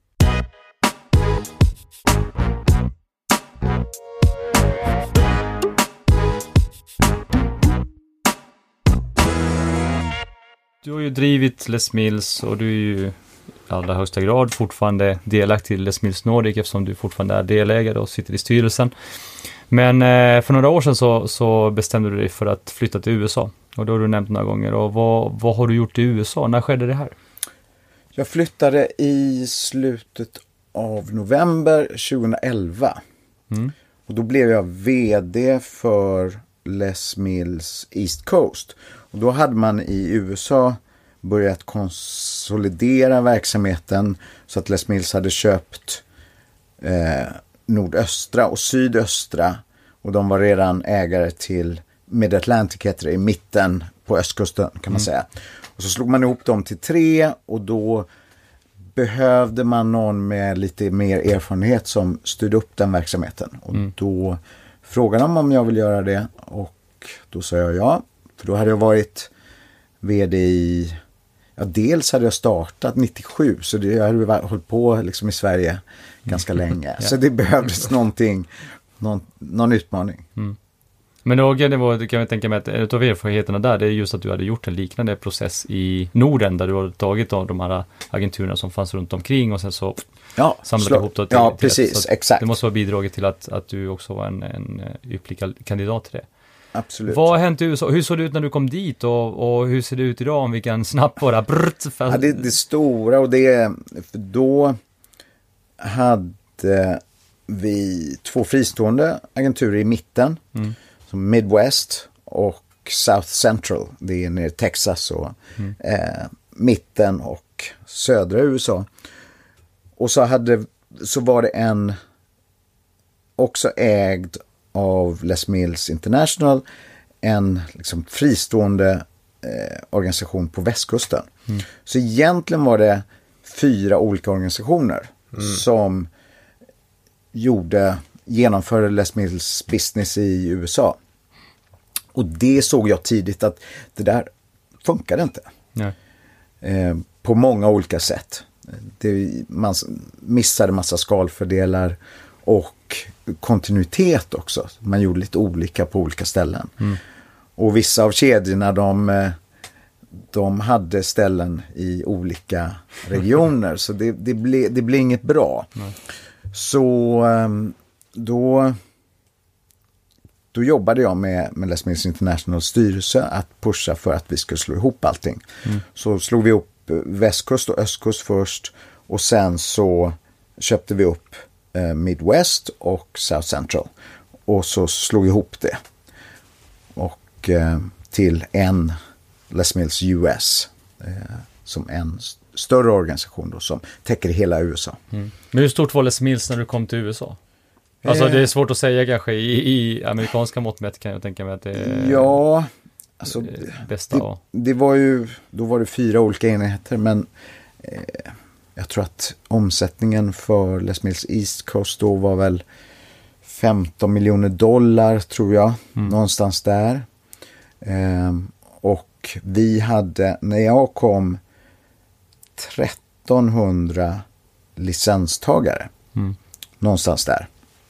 Du har ju drivit Les Mills och du är ju allra högsta grad. Fortfarande delaktig i Les Mills Nordic eftersom du fortfarande är delägare och sitter i styrelsen. Men eh, för några år sedan så, så bestämde du dig för att flytta till U S A. Och då har du nämnt några gånger. Och vad, vad har du gjort i U S A? När skedde det här? Jag flyttade i slutet av november tjugoelva. Mm. Och då blev jag vd för Les Mills East Coast. Och då hade man i U S A börjat konsolidera verksamheten så att Les Mills hade köpt eh, nordöstra och sydöstra. Och de var redan ägare till Mid-Atlantic heter det, i mitten på östkusten kan man mm. säga. Och så slog man ihop dem till tre och då behövde man någon med lite mer erfarenhet som styrde upp den verksamheten. Och mm. då frågade de om jag vill göra det och då sa jag ja. För då hade jag varit vd i, ja dels hade jag startat nittiosju så det, jag hade hållit på liksom i Sverige ganska länge. ja. Så det behövdes någonting, någon, någon utmaning. Mm. Men då det var, kan jag tänka mig att en av erfarenheterna där det är just att du hade gjort en liknande process i Norden där du hade tagit av de här agenturerna som fanns runt omkring och sen så ja, samlade slå, ihop det till, ja, till precis, ett, exakt. Det måste ha bidragit till att, att du också var en, en ypperlig kandidat till det. Absolut. Vad har hänt i U S A? Hur såg det ut när du kom dit och, och hur ser det ut idag om vi kan snabbt bara brrt, fast... ja, det, det stora och det för då hade vi två fristående agenturer i mitten mm. som Midwest och South Central, det är nere i Texas och mm. eh, mitten och södra U S A. Och så hade så var det en också ägd av Les Mills International, en liksom fristående eh, organisation på västkusten. Mm. Så egentligen var det fyra olika organisationer mm. som gjorde, genomförde Les Mills business i U S A. Och det såg jag tidigt att det där funkade inte. Nej. Eh, på många olika sätt. Det, man missade massa skalfördelar och kontinuitet också. Man gjorde lite olika på olika ställen. Mm. Och vissa av kedjorna de, de hade ställen i olika regioner. så det, det, ble, det blev inget bra. Mm. Så då, då jobbade jag med, med Les Mills International styrelse att pusha för att vi skulle slå ihop allting. Mm. Så slog vi upp västkust och östkust först och sen så köpte vi upp eh, Midwest och South Central och så slog vi ihop det och eh, till en Les Mills U S eh, som en st- större organisation då, som täcker hela U S A. Mm. Men hur stort var Les Mills när du kom till U S A? Alltså eh, det är svårt att säga kanske i, i amerikanska mått mätt kan jag tänka mig att det är ja, alltså, det bästa. Det, det var ju, då var det fyra olika enheter men eh, jag tror att omsättningen för Les Mills East Coast då var väl femton miljoner dollar tror jag, mm. någonstans där. Eh, och vi hade, när jag kom trettonhundra licenstagare. Mm. Någonstans där.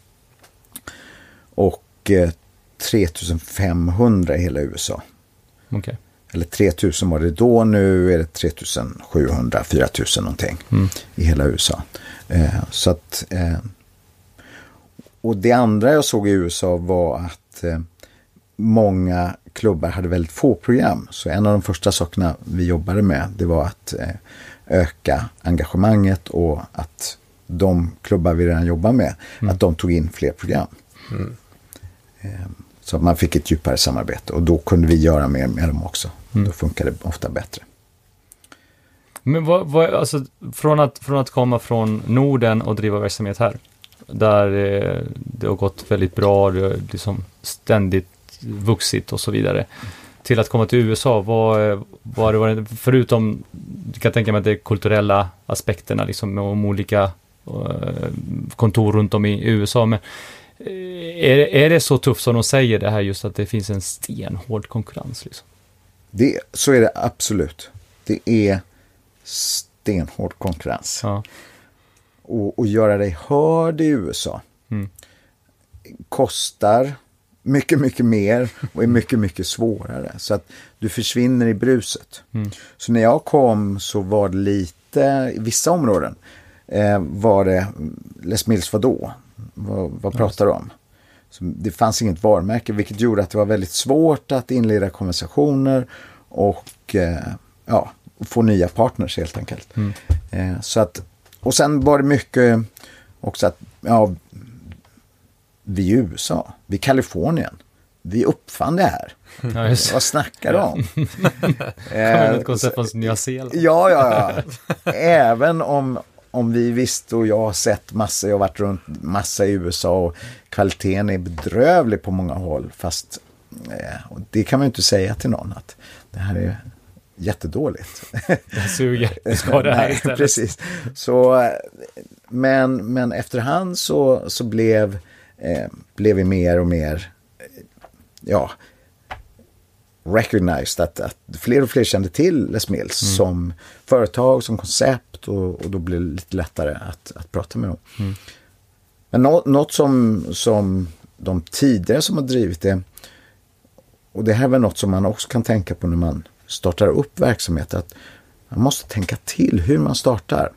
Och eh, tretiofemhundra i hela U S A. Okay. Eller tre tusen var det då, nu är det trettiosjuhundra, fyra tusen någonting mm. i hela U S A. Eh, så att, eh, och det andra jag såg i U S A var att eh, många klubbar hade väldigt få program. Så en av de första sakerna vi jobbade med det var att eh, öka engagemanget och att de klubbar vi redan jobbar med, mm. att de tog in fler program. Mm. Så att man fick ett djupare samarbete och då kunde vi göra mer med dem också. Mm. Då funkar det ofta bättre. Men vad, vad, alltså, från, att, från att komma från Norden och driva verksamhet här, där eh, det har gått väldigt bra, det har liksom ständigt vuxit och så vidare, till att komma till U S A, vad, vad det var, förutom, du kan tänka mig att det är kulturella aspekterna liksom, om olika uh, kontor runt om i U S A, men är, är det så tufft som de säger det här, just att det finns en stenhård konkurrens liksom? Det, så är det absolut. Det är stenhård konkurrens. Ja. Och, och göra dig hörd i U S A mm. kostar mycket, mycket mer och är mycket, mycket svårare. Så att du försvinner i bruset. Mm. Så när jag kom så var det lite, i vissa områden eh, var det, Les Mills var då? Vad, vad pratar du om? Så det fanns inget varumärke, vilket gjorde att det var väldigt svårt att inleda konversationer och eh, ja, få nya partners helt enkelt. Mm. Eh, så att, och sen var det mycket också att ja, vi i U S A, vi i Kalifornien, vi uppfann det här. Ja, just. Vad snackar du om? Kommer ett koncept från Nya Zeeland. Ja, ja, ja. Även om, om vi visste och jag har sett massa, jag har varit runt massa i U S A och kvaliteten är bedrövlig på många håll. Fast eh, och det kan man ju inte säga till någon att det här är jättedåligt. Det suger. Ska det här istället. Precis. Så, men, men efterhand så, så blev, eh, blev vi mer och mer ja, recognized att, att fler och fler kände till Les Mills mm. som företag, som koncept och, och då blev det lite lättare att, att prata med dem. Mm. Men något, något som, som de tidigare som har drivit det, och det här är väl något som man också kan tänka på när man startar upp verksamhet, att man måste tänka till hur man startar.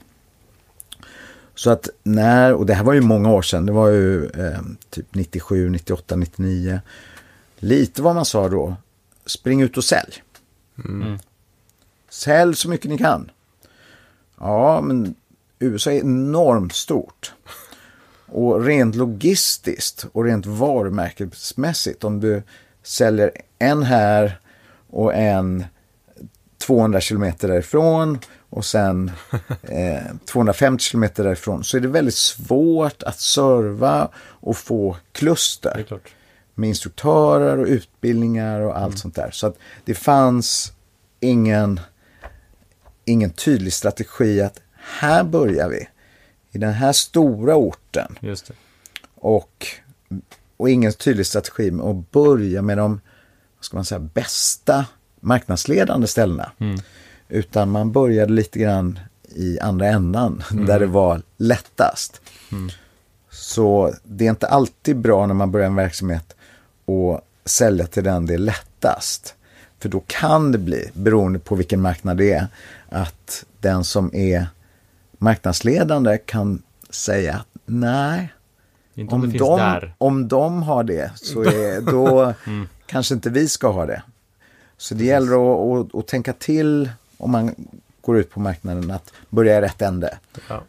Så att när, och det här var ju många år sedan, det var ju eh, typ nittiosju, nittioåtta, nittionio, lite vad man sa då, spring ut och sälj. Mm. Sälj så mycket ni kan. Ja, men U S A är enormt stort. Och rent logistiskt och rent varumärkesmässigt, om du säljer en här och en tvåhundra kilometer därifrån och sen eh, tvåhundrafemtio kilometer därifrån, så är det väldigt svårt att serva och få kluster. Det är klart. Med instruktörer och utbildningar och allt mm. sånt där. Så att det fanns ingen, ingen tydlig strategi att här börjar vi. I den här stora orten. Just det. Och, och ingen tydlig strategi med att börja med de, vad ska man säga, bästa marknadsledande ställena. Mm. Utan man började lite grann i andra ändan. Mm. Där det var lättast. Mm. Så det är inte alltid bra när man börjar en verksamhet och sälja till den det är lättast. För då kan det bli, beroende på vilken marknad det är, att den som är marknadsledande kan säga att nej, inte om, om, det de, finns där. om de har det så är, då mm. kanske inte vi ska ha det. Så det gäller att, att, att tänka till om man går ut på marknaden, att börja i rätt ände. Ja.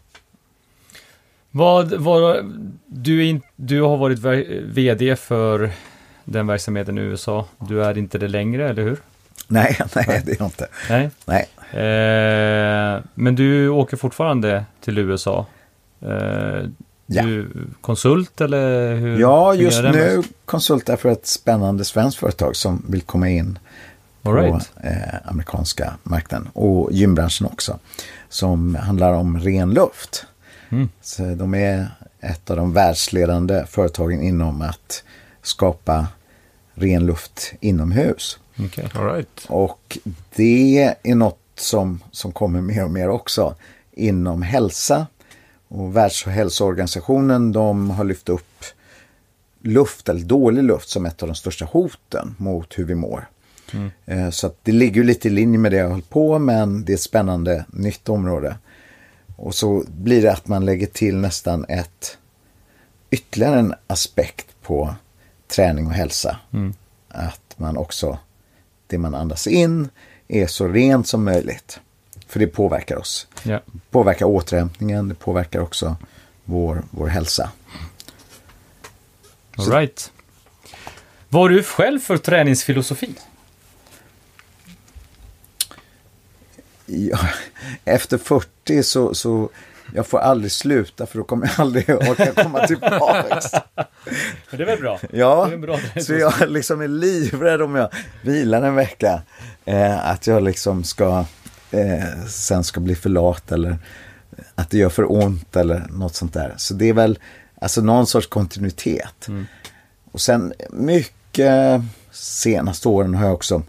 Vad, vad, du, är in, du har varit vd för den verksamheten i U S A. Du är inte det längre, eller hur? Nej, nej, det är jag inte. Nej. nej. Eh, men du åker fortfarande till U S A. Eh, ja. Du konsult eller hur? Ja, just nu konsultar för ett spännande svenskt företag som vill komma in på right. eh, amerikanska marknaden och gymbranschen också. Som handlar om ren luft. Mm. Så de är ett av de världsledande företagen inom att skapa ren luft inomhus. Okay. All right. Och det är något som, som kommer mer och mer också inom hälsa. Och Världshälsoorganisationen, de har lyft upp luft eller dålig luft som ett av de största hoten mot hur vi mår. Mm. Så att det ligger ju lite i linje med det jag håller på, men det är ett spännande nytt område. Och så blir det att man lägger till nästan ett ytterligare en aspekt på träning och hälsa. Mm. Att man också, det man andas in är så rent som möjligt. För det påverkar oss. Ja. Påverkar återhämtningen, det påverkar också vår, vår hälsa. All right. Vad har du själv för träningsfilosofi? Ja, efter fyrtio så, så jag får aldrig sluta, för då kommer jag aldrig orka komma tillbaka. Men det är väl bra? Ja, det är bra. så jag liksom är livrädd om jag vilar en vecka. Eh, att jag liksom ska eh, sen ska bli för lat eller att det gör för ont eller något sånt där. Så det är väl alltså någon sorts kontinuitet. Mm. Och sen mycket senaste åren har jag också,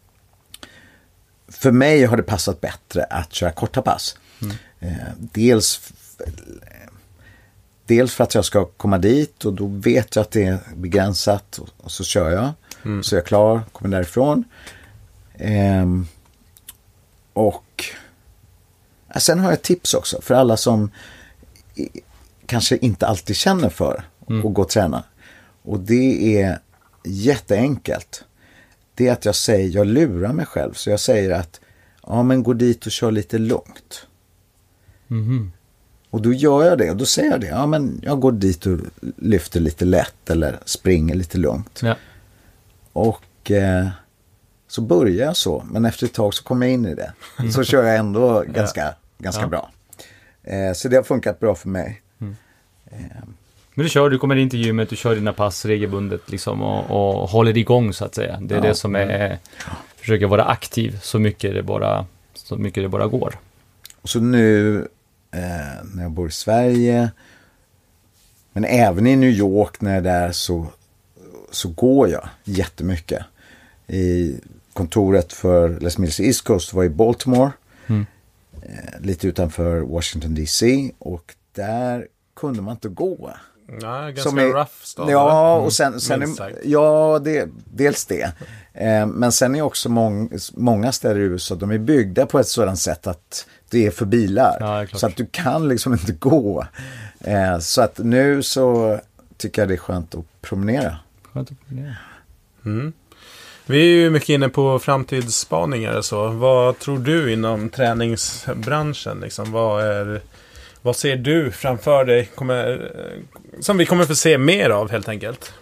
för mig har det passat bättre att köra korta pass. Mm. Eh, dels dels för att jag ska komma dit och då vet jag att det är begränsat och, och så kör jag. Mm. Så är jag klar, kommer därifrån. Ehm, och ja, sen har jag ett tips också för alla som i, kanske inte alltid känner för mm. att gå och träna. Och det är jätteenkelt. Det är att jag säger, jag lurar mig själv. Så jag säger att, ja men gå dit och kör lite lugnt. Mm. Och då gör jag det. Och då säger jag det. Ja men jag går dit och lyfter lite lätt. Eller springer lite lugnt. Ja. Och eh, så börjar jag så. Men efter ett tag så kommer jag in i det. Mm. Så kör jag ändå ganska, ja. ganska ja. bra. Eh, så det har funkat bra för mig. Mm. Eh, Men du kör, du kommer in till gymmet, du kör dina pass regelbundet liksom och, och håller igång så att säga. Det är ja. det som är, försöker vara aktiv så mycket det bara, så mycket det bara går. Och så nu eh, när jag bor i Sverige, men även i New York när jag är där så, så går jag jättemycket. I kontoret för Les Mills East Coast var i Baltimore, mm. eh, lite utanför Washington D C och där kunde man inte gå. Nej, ganska är, rough stad. Ja, och sen, sen är, ja det, dels det. Eh, men sen är också mång, många städer i U S A, de är byggda på ett sådant sätt att det är för bilar. Ja, är så att du kan liksom inte gå. Eh, så att nu så tycker jag det är skönt att promenera. Skönt att promenera. Mm. Vi är ju mycket inne på framtidsspaningar och så. Vad tror du inom träningsbranschen? Liksom? Vad är... Vad ser du framför dig kommer, som vi kommer få se mer av helt enkelt?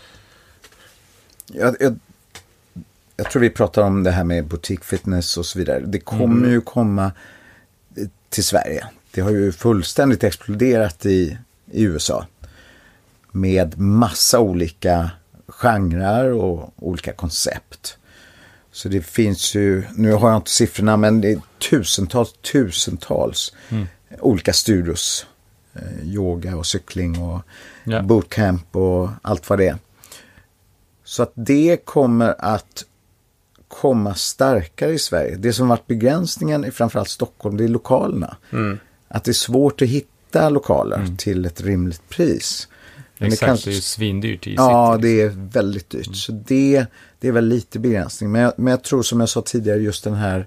Jag, jag, jag tror vi pratar om det här med butikfitness och så vidare. Det kommer mm. ju komma till Sverige. Det har ju fullständigt exploderat i, i U S A. Med massa olika genrer och olika koncept. Så det finns ju, nu har jag inte siffrorna men det är tusentals, tusentals mm. olika studios, eh, yoga och cykling och ja. bootcamp och allt vad det är. Så att det kommer att komma starkare i Sverige. Det som varit begränsningen i framförallt Stockholm, det är lokalerna. Mm. Att det är svårt att hitta lokaler mm. till ett rimligt pris. Men exakt, det, kanske, det är ju svindyrt i Ja, det är väldigt dyrt. Mm. Så det, det är väl lite begränsning. Men jag, men jag tror som jag sa tidigare just den här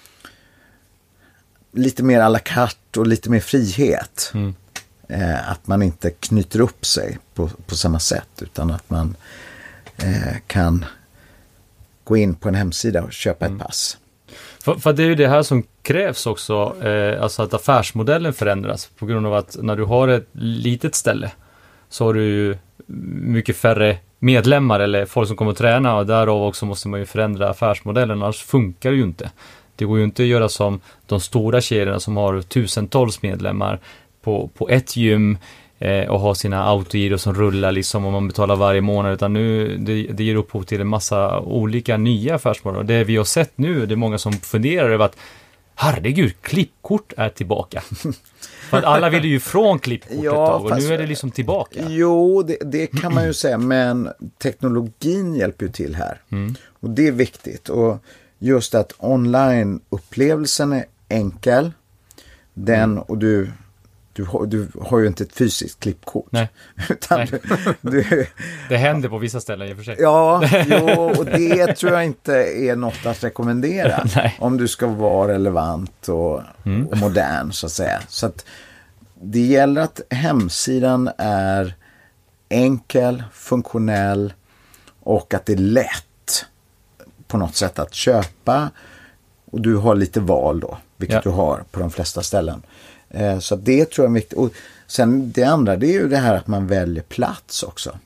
lite mer à la carte och lite mer frihet. Mm. Eh, att man inte knyter upp sig på, på samma sätt utan att man eh, kan gå in på en hemsida och köpa mm. ett pass. För, för det är ju det här som krävs också, eh, alltså att affärsmodellen förändras på grund av att när du har ett litet ställe så har du ju mycket färre medlemmar eller folk som kommer att träna och därav också måste man ju förändra affärsmodellen, annars funkar det ju inte. Det går ju inte att göra som de stora kedjorna som har tusentals medlemmar på, på ett gym eh, och ha sina autogiro som rullar liksom och man betalar varje månad, utan nu det, det ger upphov till en massa olika nya affärsmodeller. Det vi har sett nu, det är många som funderar över att herregud, klippkort är tillbaka. För att alla vill ju från klippkort ja, ett tag och fast, nu är det liksom tillbaka. Jo, det, det kan man ju säga, men teknologin hjälper ju till här. Mm. Och det är viktigt. Och just att online-upplevelsen är enkel. Den, mm. och du, du, har, du har ju inte ett fysiskt klippkort. Nej. Utan Nej. Du, du, det händer på vissa ställen i och för sig. Ja, jo, och det tror jag inte är något att rekommendera. Om du ska vara relevant och, mm. och modern så att säga. Så att det gäller att hemsidan är enkel, funktionell och att det är lätt på något sätt att köpa och du har lite val då, vilket ja. du har på de flesta ställen. Eh, så det tror jag är viktigt. Och sen det andra, det är ju det här att man väljer plats också.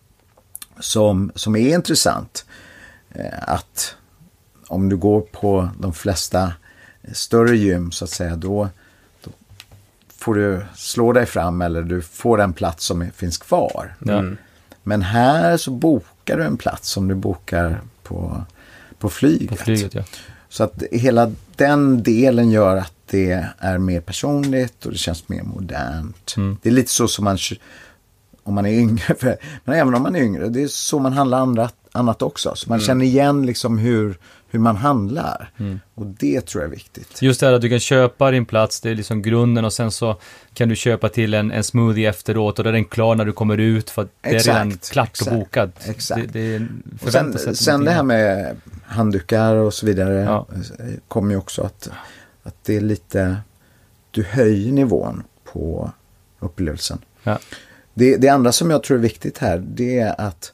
Som, som är intressant. Eh, att om du går på de flesta större gym så att säga, då, då får du slå dig fram eller du får en plats som är, finns kvar. Mm. Men här så bokar du en plats som du bokar på, på flyget. På flyget, ja. Så att hela den delen gör att det är mer personligt och det känns mer modernt. Mm. Det är lite så som man, om man är yngre, för, men även om man är yngre, det är så man handlar andra annat också. Så man Mm. känner igen liksom hur, hur man handlar. Mm. Och det tror jag är viktigt. Just det här att du kan köpa din plats, det är liksom grunden och sen så kan du köpa till en, en smoothie efteråt och då är den klar när du kommer ut för att det är Exakt, redan klart exakt, och bokat. exakt. Det, det Och sen, sen det här med handdukar och så vidare Ja. kommer ju också att, att det är lite, du höjer nivån på upplevelsen. Ja. Det, det andra som jag tror är viktigt här, det är att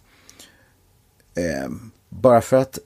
eh, bara för att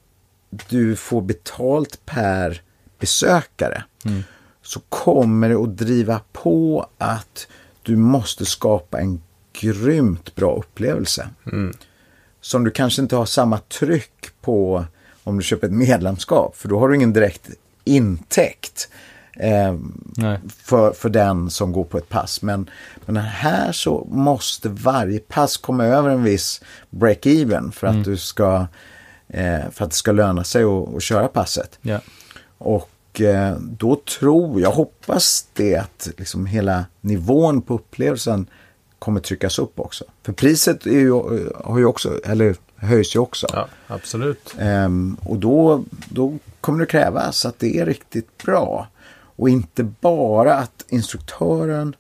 du får betalt per besökare Mm. så kommer det att driva på att du måste skapa en grymt bra upplevelse. Mm. Som du kanske inte har samma tryck på om du köper ett medlemskap. För då har du ingen direkt intäkt eh, Nej. för, för den som går på ett pass. Men, men här så måste varje pass komma över en viss break-even för att Mm. du ska eh, för att det ska löna sig att, att köra passet. Ja. Och eh, då tror jag, hoppas det att liksom hela nivån på upplevelsen kommer tryckas upp också. För priset är ju, har ju också, eller höjs ju också. Ja, absolut. Ehm, och då, då kommer det krävas att det är riktigt bra. Och inte bara att instruktören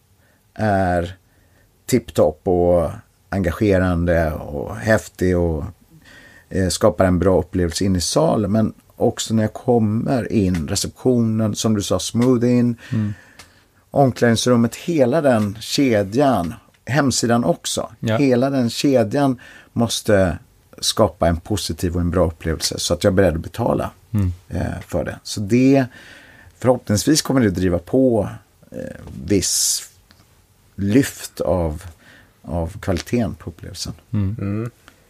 är tipptopp och engagerande och häftig och eh, skapar en bra upplevelse in i salen. Men också när jag kommer in, receptionen, som du sa, smoothien, Mm. omklädningsrummet, hela den kedjan, hemsidan också. Ja. Hela den kedjan måste skapa en positiv och en bra upplevelse så att jag är beredd att betala Mm. eh, för det. Så det, förhoppningsvis kommer det att driva på eh, viss lyft av, av kvaliteten på upplevelsen. Mm. Mm.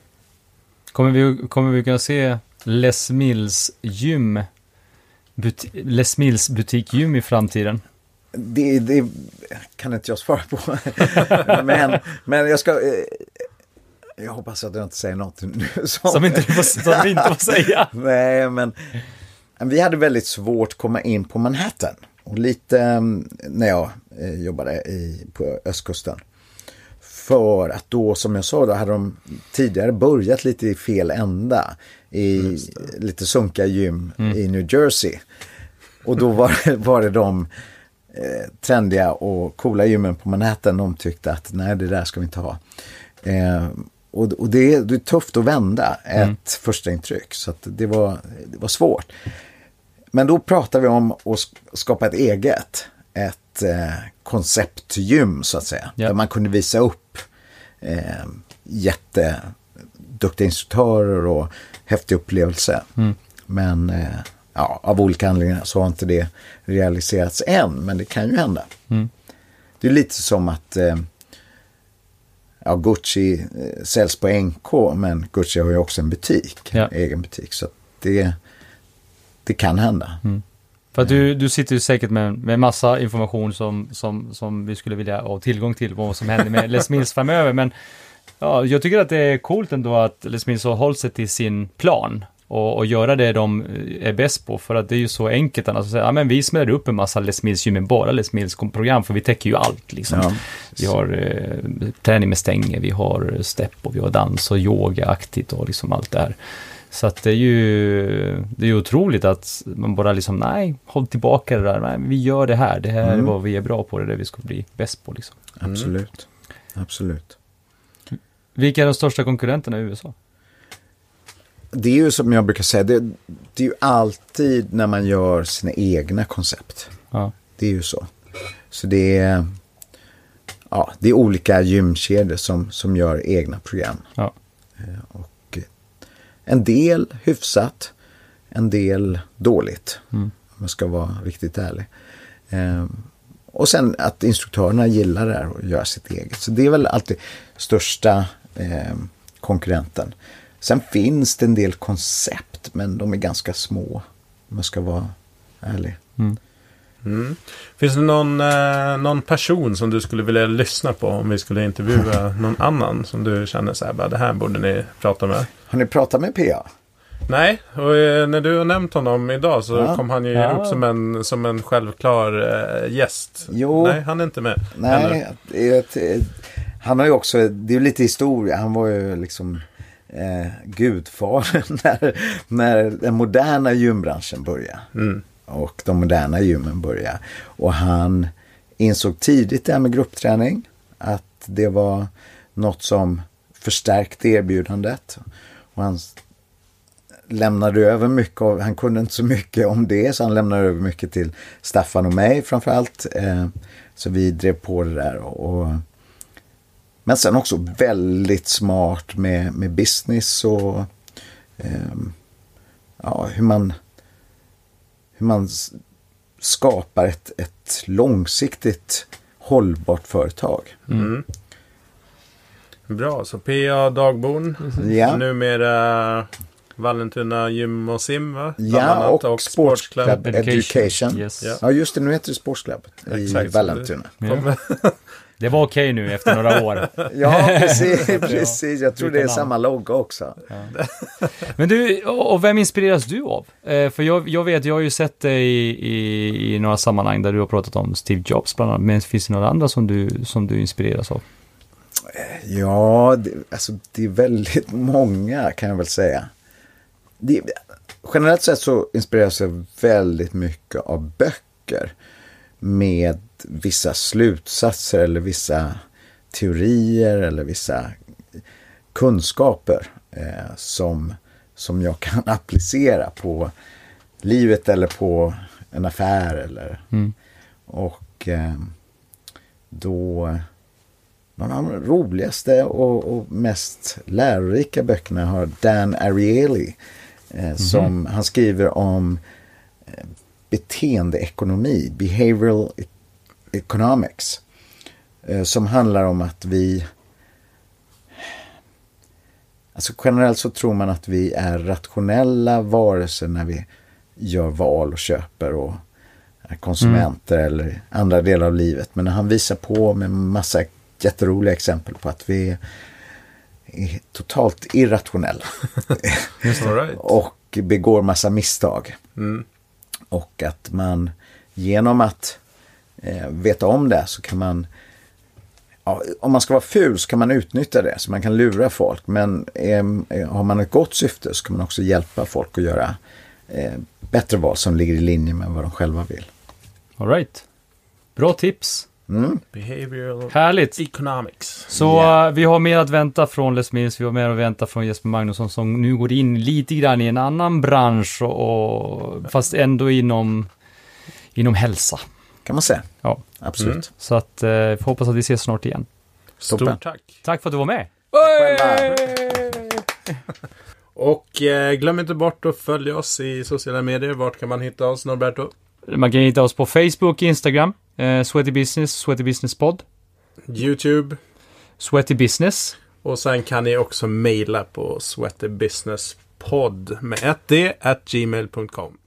Kommer vi, kommer vi kunna se Les Mills gym, buti, Les Mills butikgym i framtiden? Det, det kan inte jag svara på. men, men jag ska... Eh, jag hoppas att jag inte säger något nu. Som, Som, inte, du får, som vi inte får säga. Nej, men vi hade väldigt svårt att komma in på Manhattan. Och lite um, när jag eh, jobbade i, på östkusten. För att då, som jag sa, då hade de tidigare börjat lite i fel ända. I lite sunkiga gym Mm. i New Jersey. Och då var, var det de eh, trendiga och coola gymmen på Manhattan. De tyckte att nej, det där ska vi inte ha. Eh, och och det, det är tufft att vända ett Mm. första intryck. Så att det, var, det var svårt. Men då pratar vi om att sk- skapa ett eget. Ett eh, konceptgym så att säga. Ja. Där man kunde visa upp eh, jätteduktiga instruktörer och häftig upplevelse. Mm. Men Men eh, ja, av olika anledningar så har inte det realiserats än. Men det kan ju hända. Mm. Det är lite som att eh, ja, Gucci eh, säljs på N K, men Gucci har ju också en butik, Ja. egen butik. Så att det, det kan hända. Mm. För att du, du sitter ju säkert med, med massa information som, som, som vi skulle vilja ha tillgång till vad som händer med Les Mills framöver. Men ja, jag tycker att det är coolt ändå att Les Mills har hållit sig till sin plan och, och göra det de är bäst på. För att det är ju så enkelt annars att säga, ja, men vi smäller upp en massa Les Mills gym, bara Les Mills program, för vi täcker ju allt liksom. Ja. Vi har eh, träning med stänger, vi har step och vi har dans och yoga aktivt och liksom allt det här. Så att det är ju det är ju otroligt att man bara liksom, nej, håll tillbaka det där. Nej, vi gör det här. Det här Mm. är vad vi är bra på, det är det vi ska bli bäst på liksom. Absolut. Absolut. Vilka är de största konkurrenterna i U S A? Det är ju som jag brukar säga, det, det är ju alltid när man gör sina egna koncept. Ja. Det är ju så. Så det är, ja, det är olika gymkedjor som, som gör egna program. Ja. Eh, Och en del hyfsat, en del dåligt. Mm. Om jag ska vara riktigt ärlig. Eh, och sen att instruktörerna gillar det här och gör sitt eget. Så det är väl alltid största eh, konkurrenten. Sen finns det en del koncept, men de är ganska små. Om jag ska vara ärlig. Mm. Mm. Finns det någon, eh, någon person som du skulle vilja lyssna på om vi skulle intervjua någon annan som du känner så här, bara, det här borde ni prata med? Har ni pratat med P A? Nej, och eh, när du har nämnt honom idag så Ja. kom han ju Ja. upp som en, som en självklar eh, gäst. Jo. Nej, han är inte med. Nej, det är ett, han har ju också, det är ju lite historia. Han var ju liksom eh, gudfadern när, när den moderna gymbranschen började. Mm. Och de moderna gymmen började. Och han insåg tidigt det här med gruppträning. Att det var något som förstärkte erbjudandet. Och han lämnade över mycket. Av, han kunde inte så mycket om det. Så han lämnade över mycket till Staffan och mig framförallt. Eh, så vi drev på det där. Och, men sen också väldigt smart med, med business. Och eh, ja, hur man... hur man skapar ett, ett långsiktigt hållbart företag. Mm. Bra, så P A Dagbon. Ja. Numera Vallentuna Gym och Sim, va? Ja, och, och Sports Club Education. Education. Yes. Ja. ja, just det. Nu heter det Sports Club i Exakt, Vallentuna. Ja. Det var okej nu efter några år. Ja, precis. precis. Jag tror det är samma logga också. Ja. Men du, och vem inspireras du av? Eh, för jag, jag vet, jag har ju sett dig i, i, i några sammanhang där du har pratat om Steve Jobs bland annat. Men finns det några andra som du, som du inspireras av? Ja, det, alltså det är väldigt många kan jag väl säga. Det, generellt sett så inspireras jag väldigt mycket av böcker med vissa slutsatser eller vissa teorier eller vissa kunskaper eh, som, som jag kan applicera på livet eller på en affär. Eller, mm. Och eh, då någon av de roligaste och, och mest lärorika böckerna har Dan Ariely eh, mm. som han skriver om eh, beteendeekonomi, behavioral economics, eh, som handlar om att vi alltså generellt så tror man att vi är rationella varelser när vi gör val och köper och är konsumenter mm. eller andra delar av livet. Men när han visar på med massa jätteroliga exempel på att vi är totalt irrationella right. och begår massa misstag. Mm. Och att man genom att eh, veta om det så kan man, ja, om man ska vara ful så kan man utnyttja det så man kan lura folk. Men eh, har man ett gott syfte så kan man också hjälpa folk att göra eh, bättre val som ligger i linje med vad de själva vill. All right. Bra tips. Mm. Behavioral Härligt. economics. Så yeah. uh, vi har mer att vänta från Les Mills, vi har mer att vänta från Jesper Magnusson som nu går in lite grann i en annan bransch och, och fast ändå inom inom hälsa. Kan man säga. Ja, absolut. Mm. Så att uh, vi får hoppas att vi ses snart igen. Stort tack. Tack för att du var med. Och eh, glöm inte bort att följa oss i sociala medier. Vart kan man hitta oss, Norberto? Man kan hitta oss på Facebook, Instagram, eh, Sweaty Business, Sweaty Business Pod. YouTube. Sweaty Business. Och sen kan ni också mejla på sweatybusinesspodd med ett d at gmail dot com.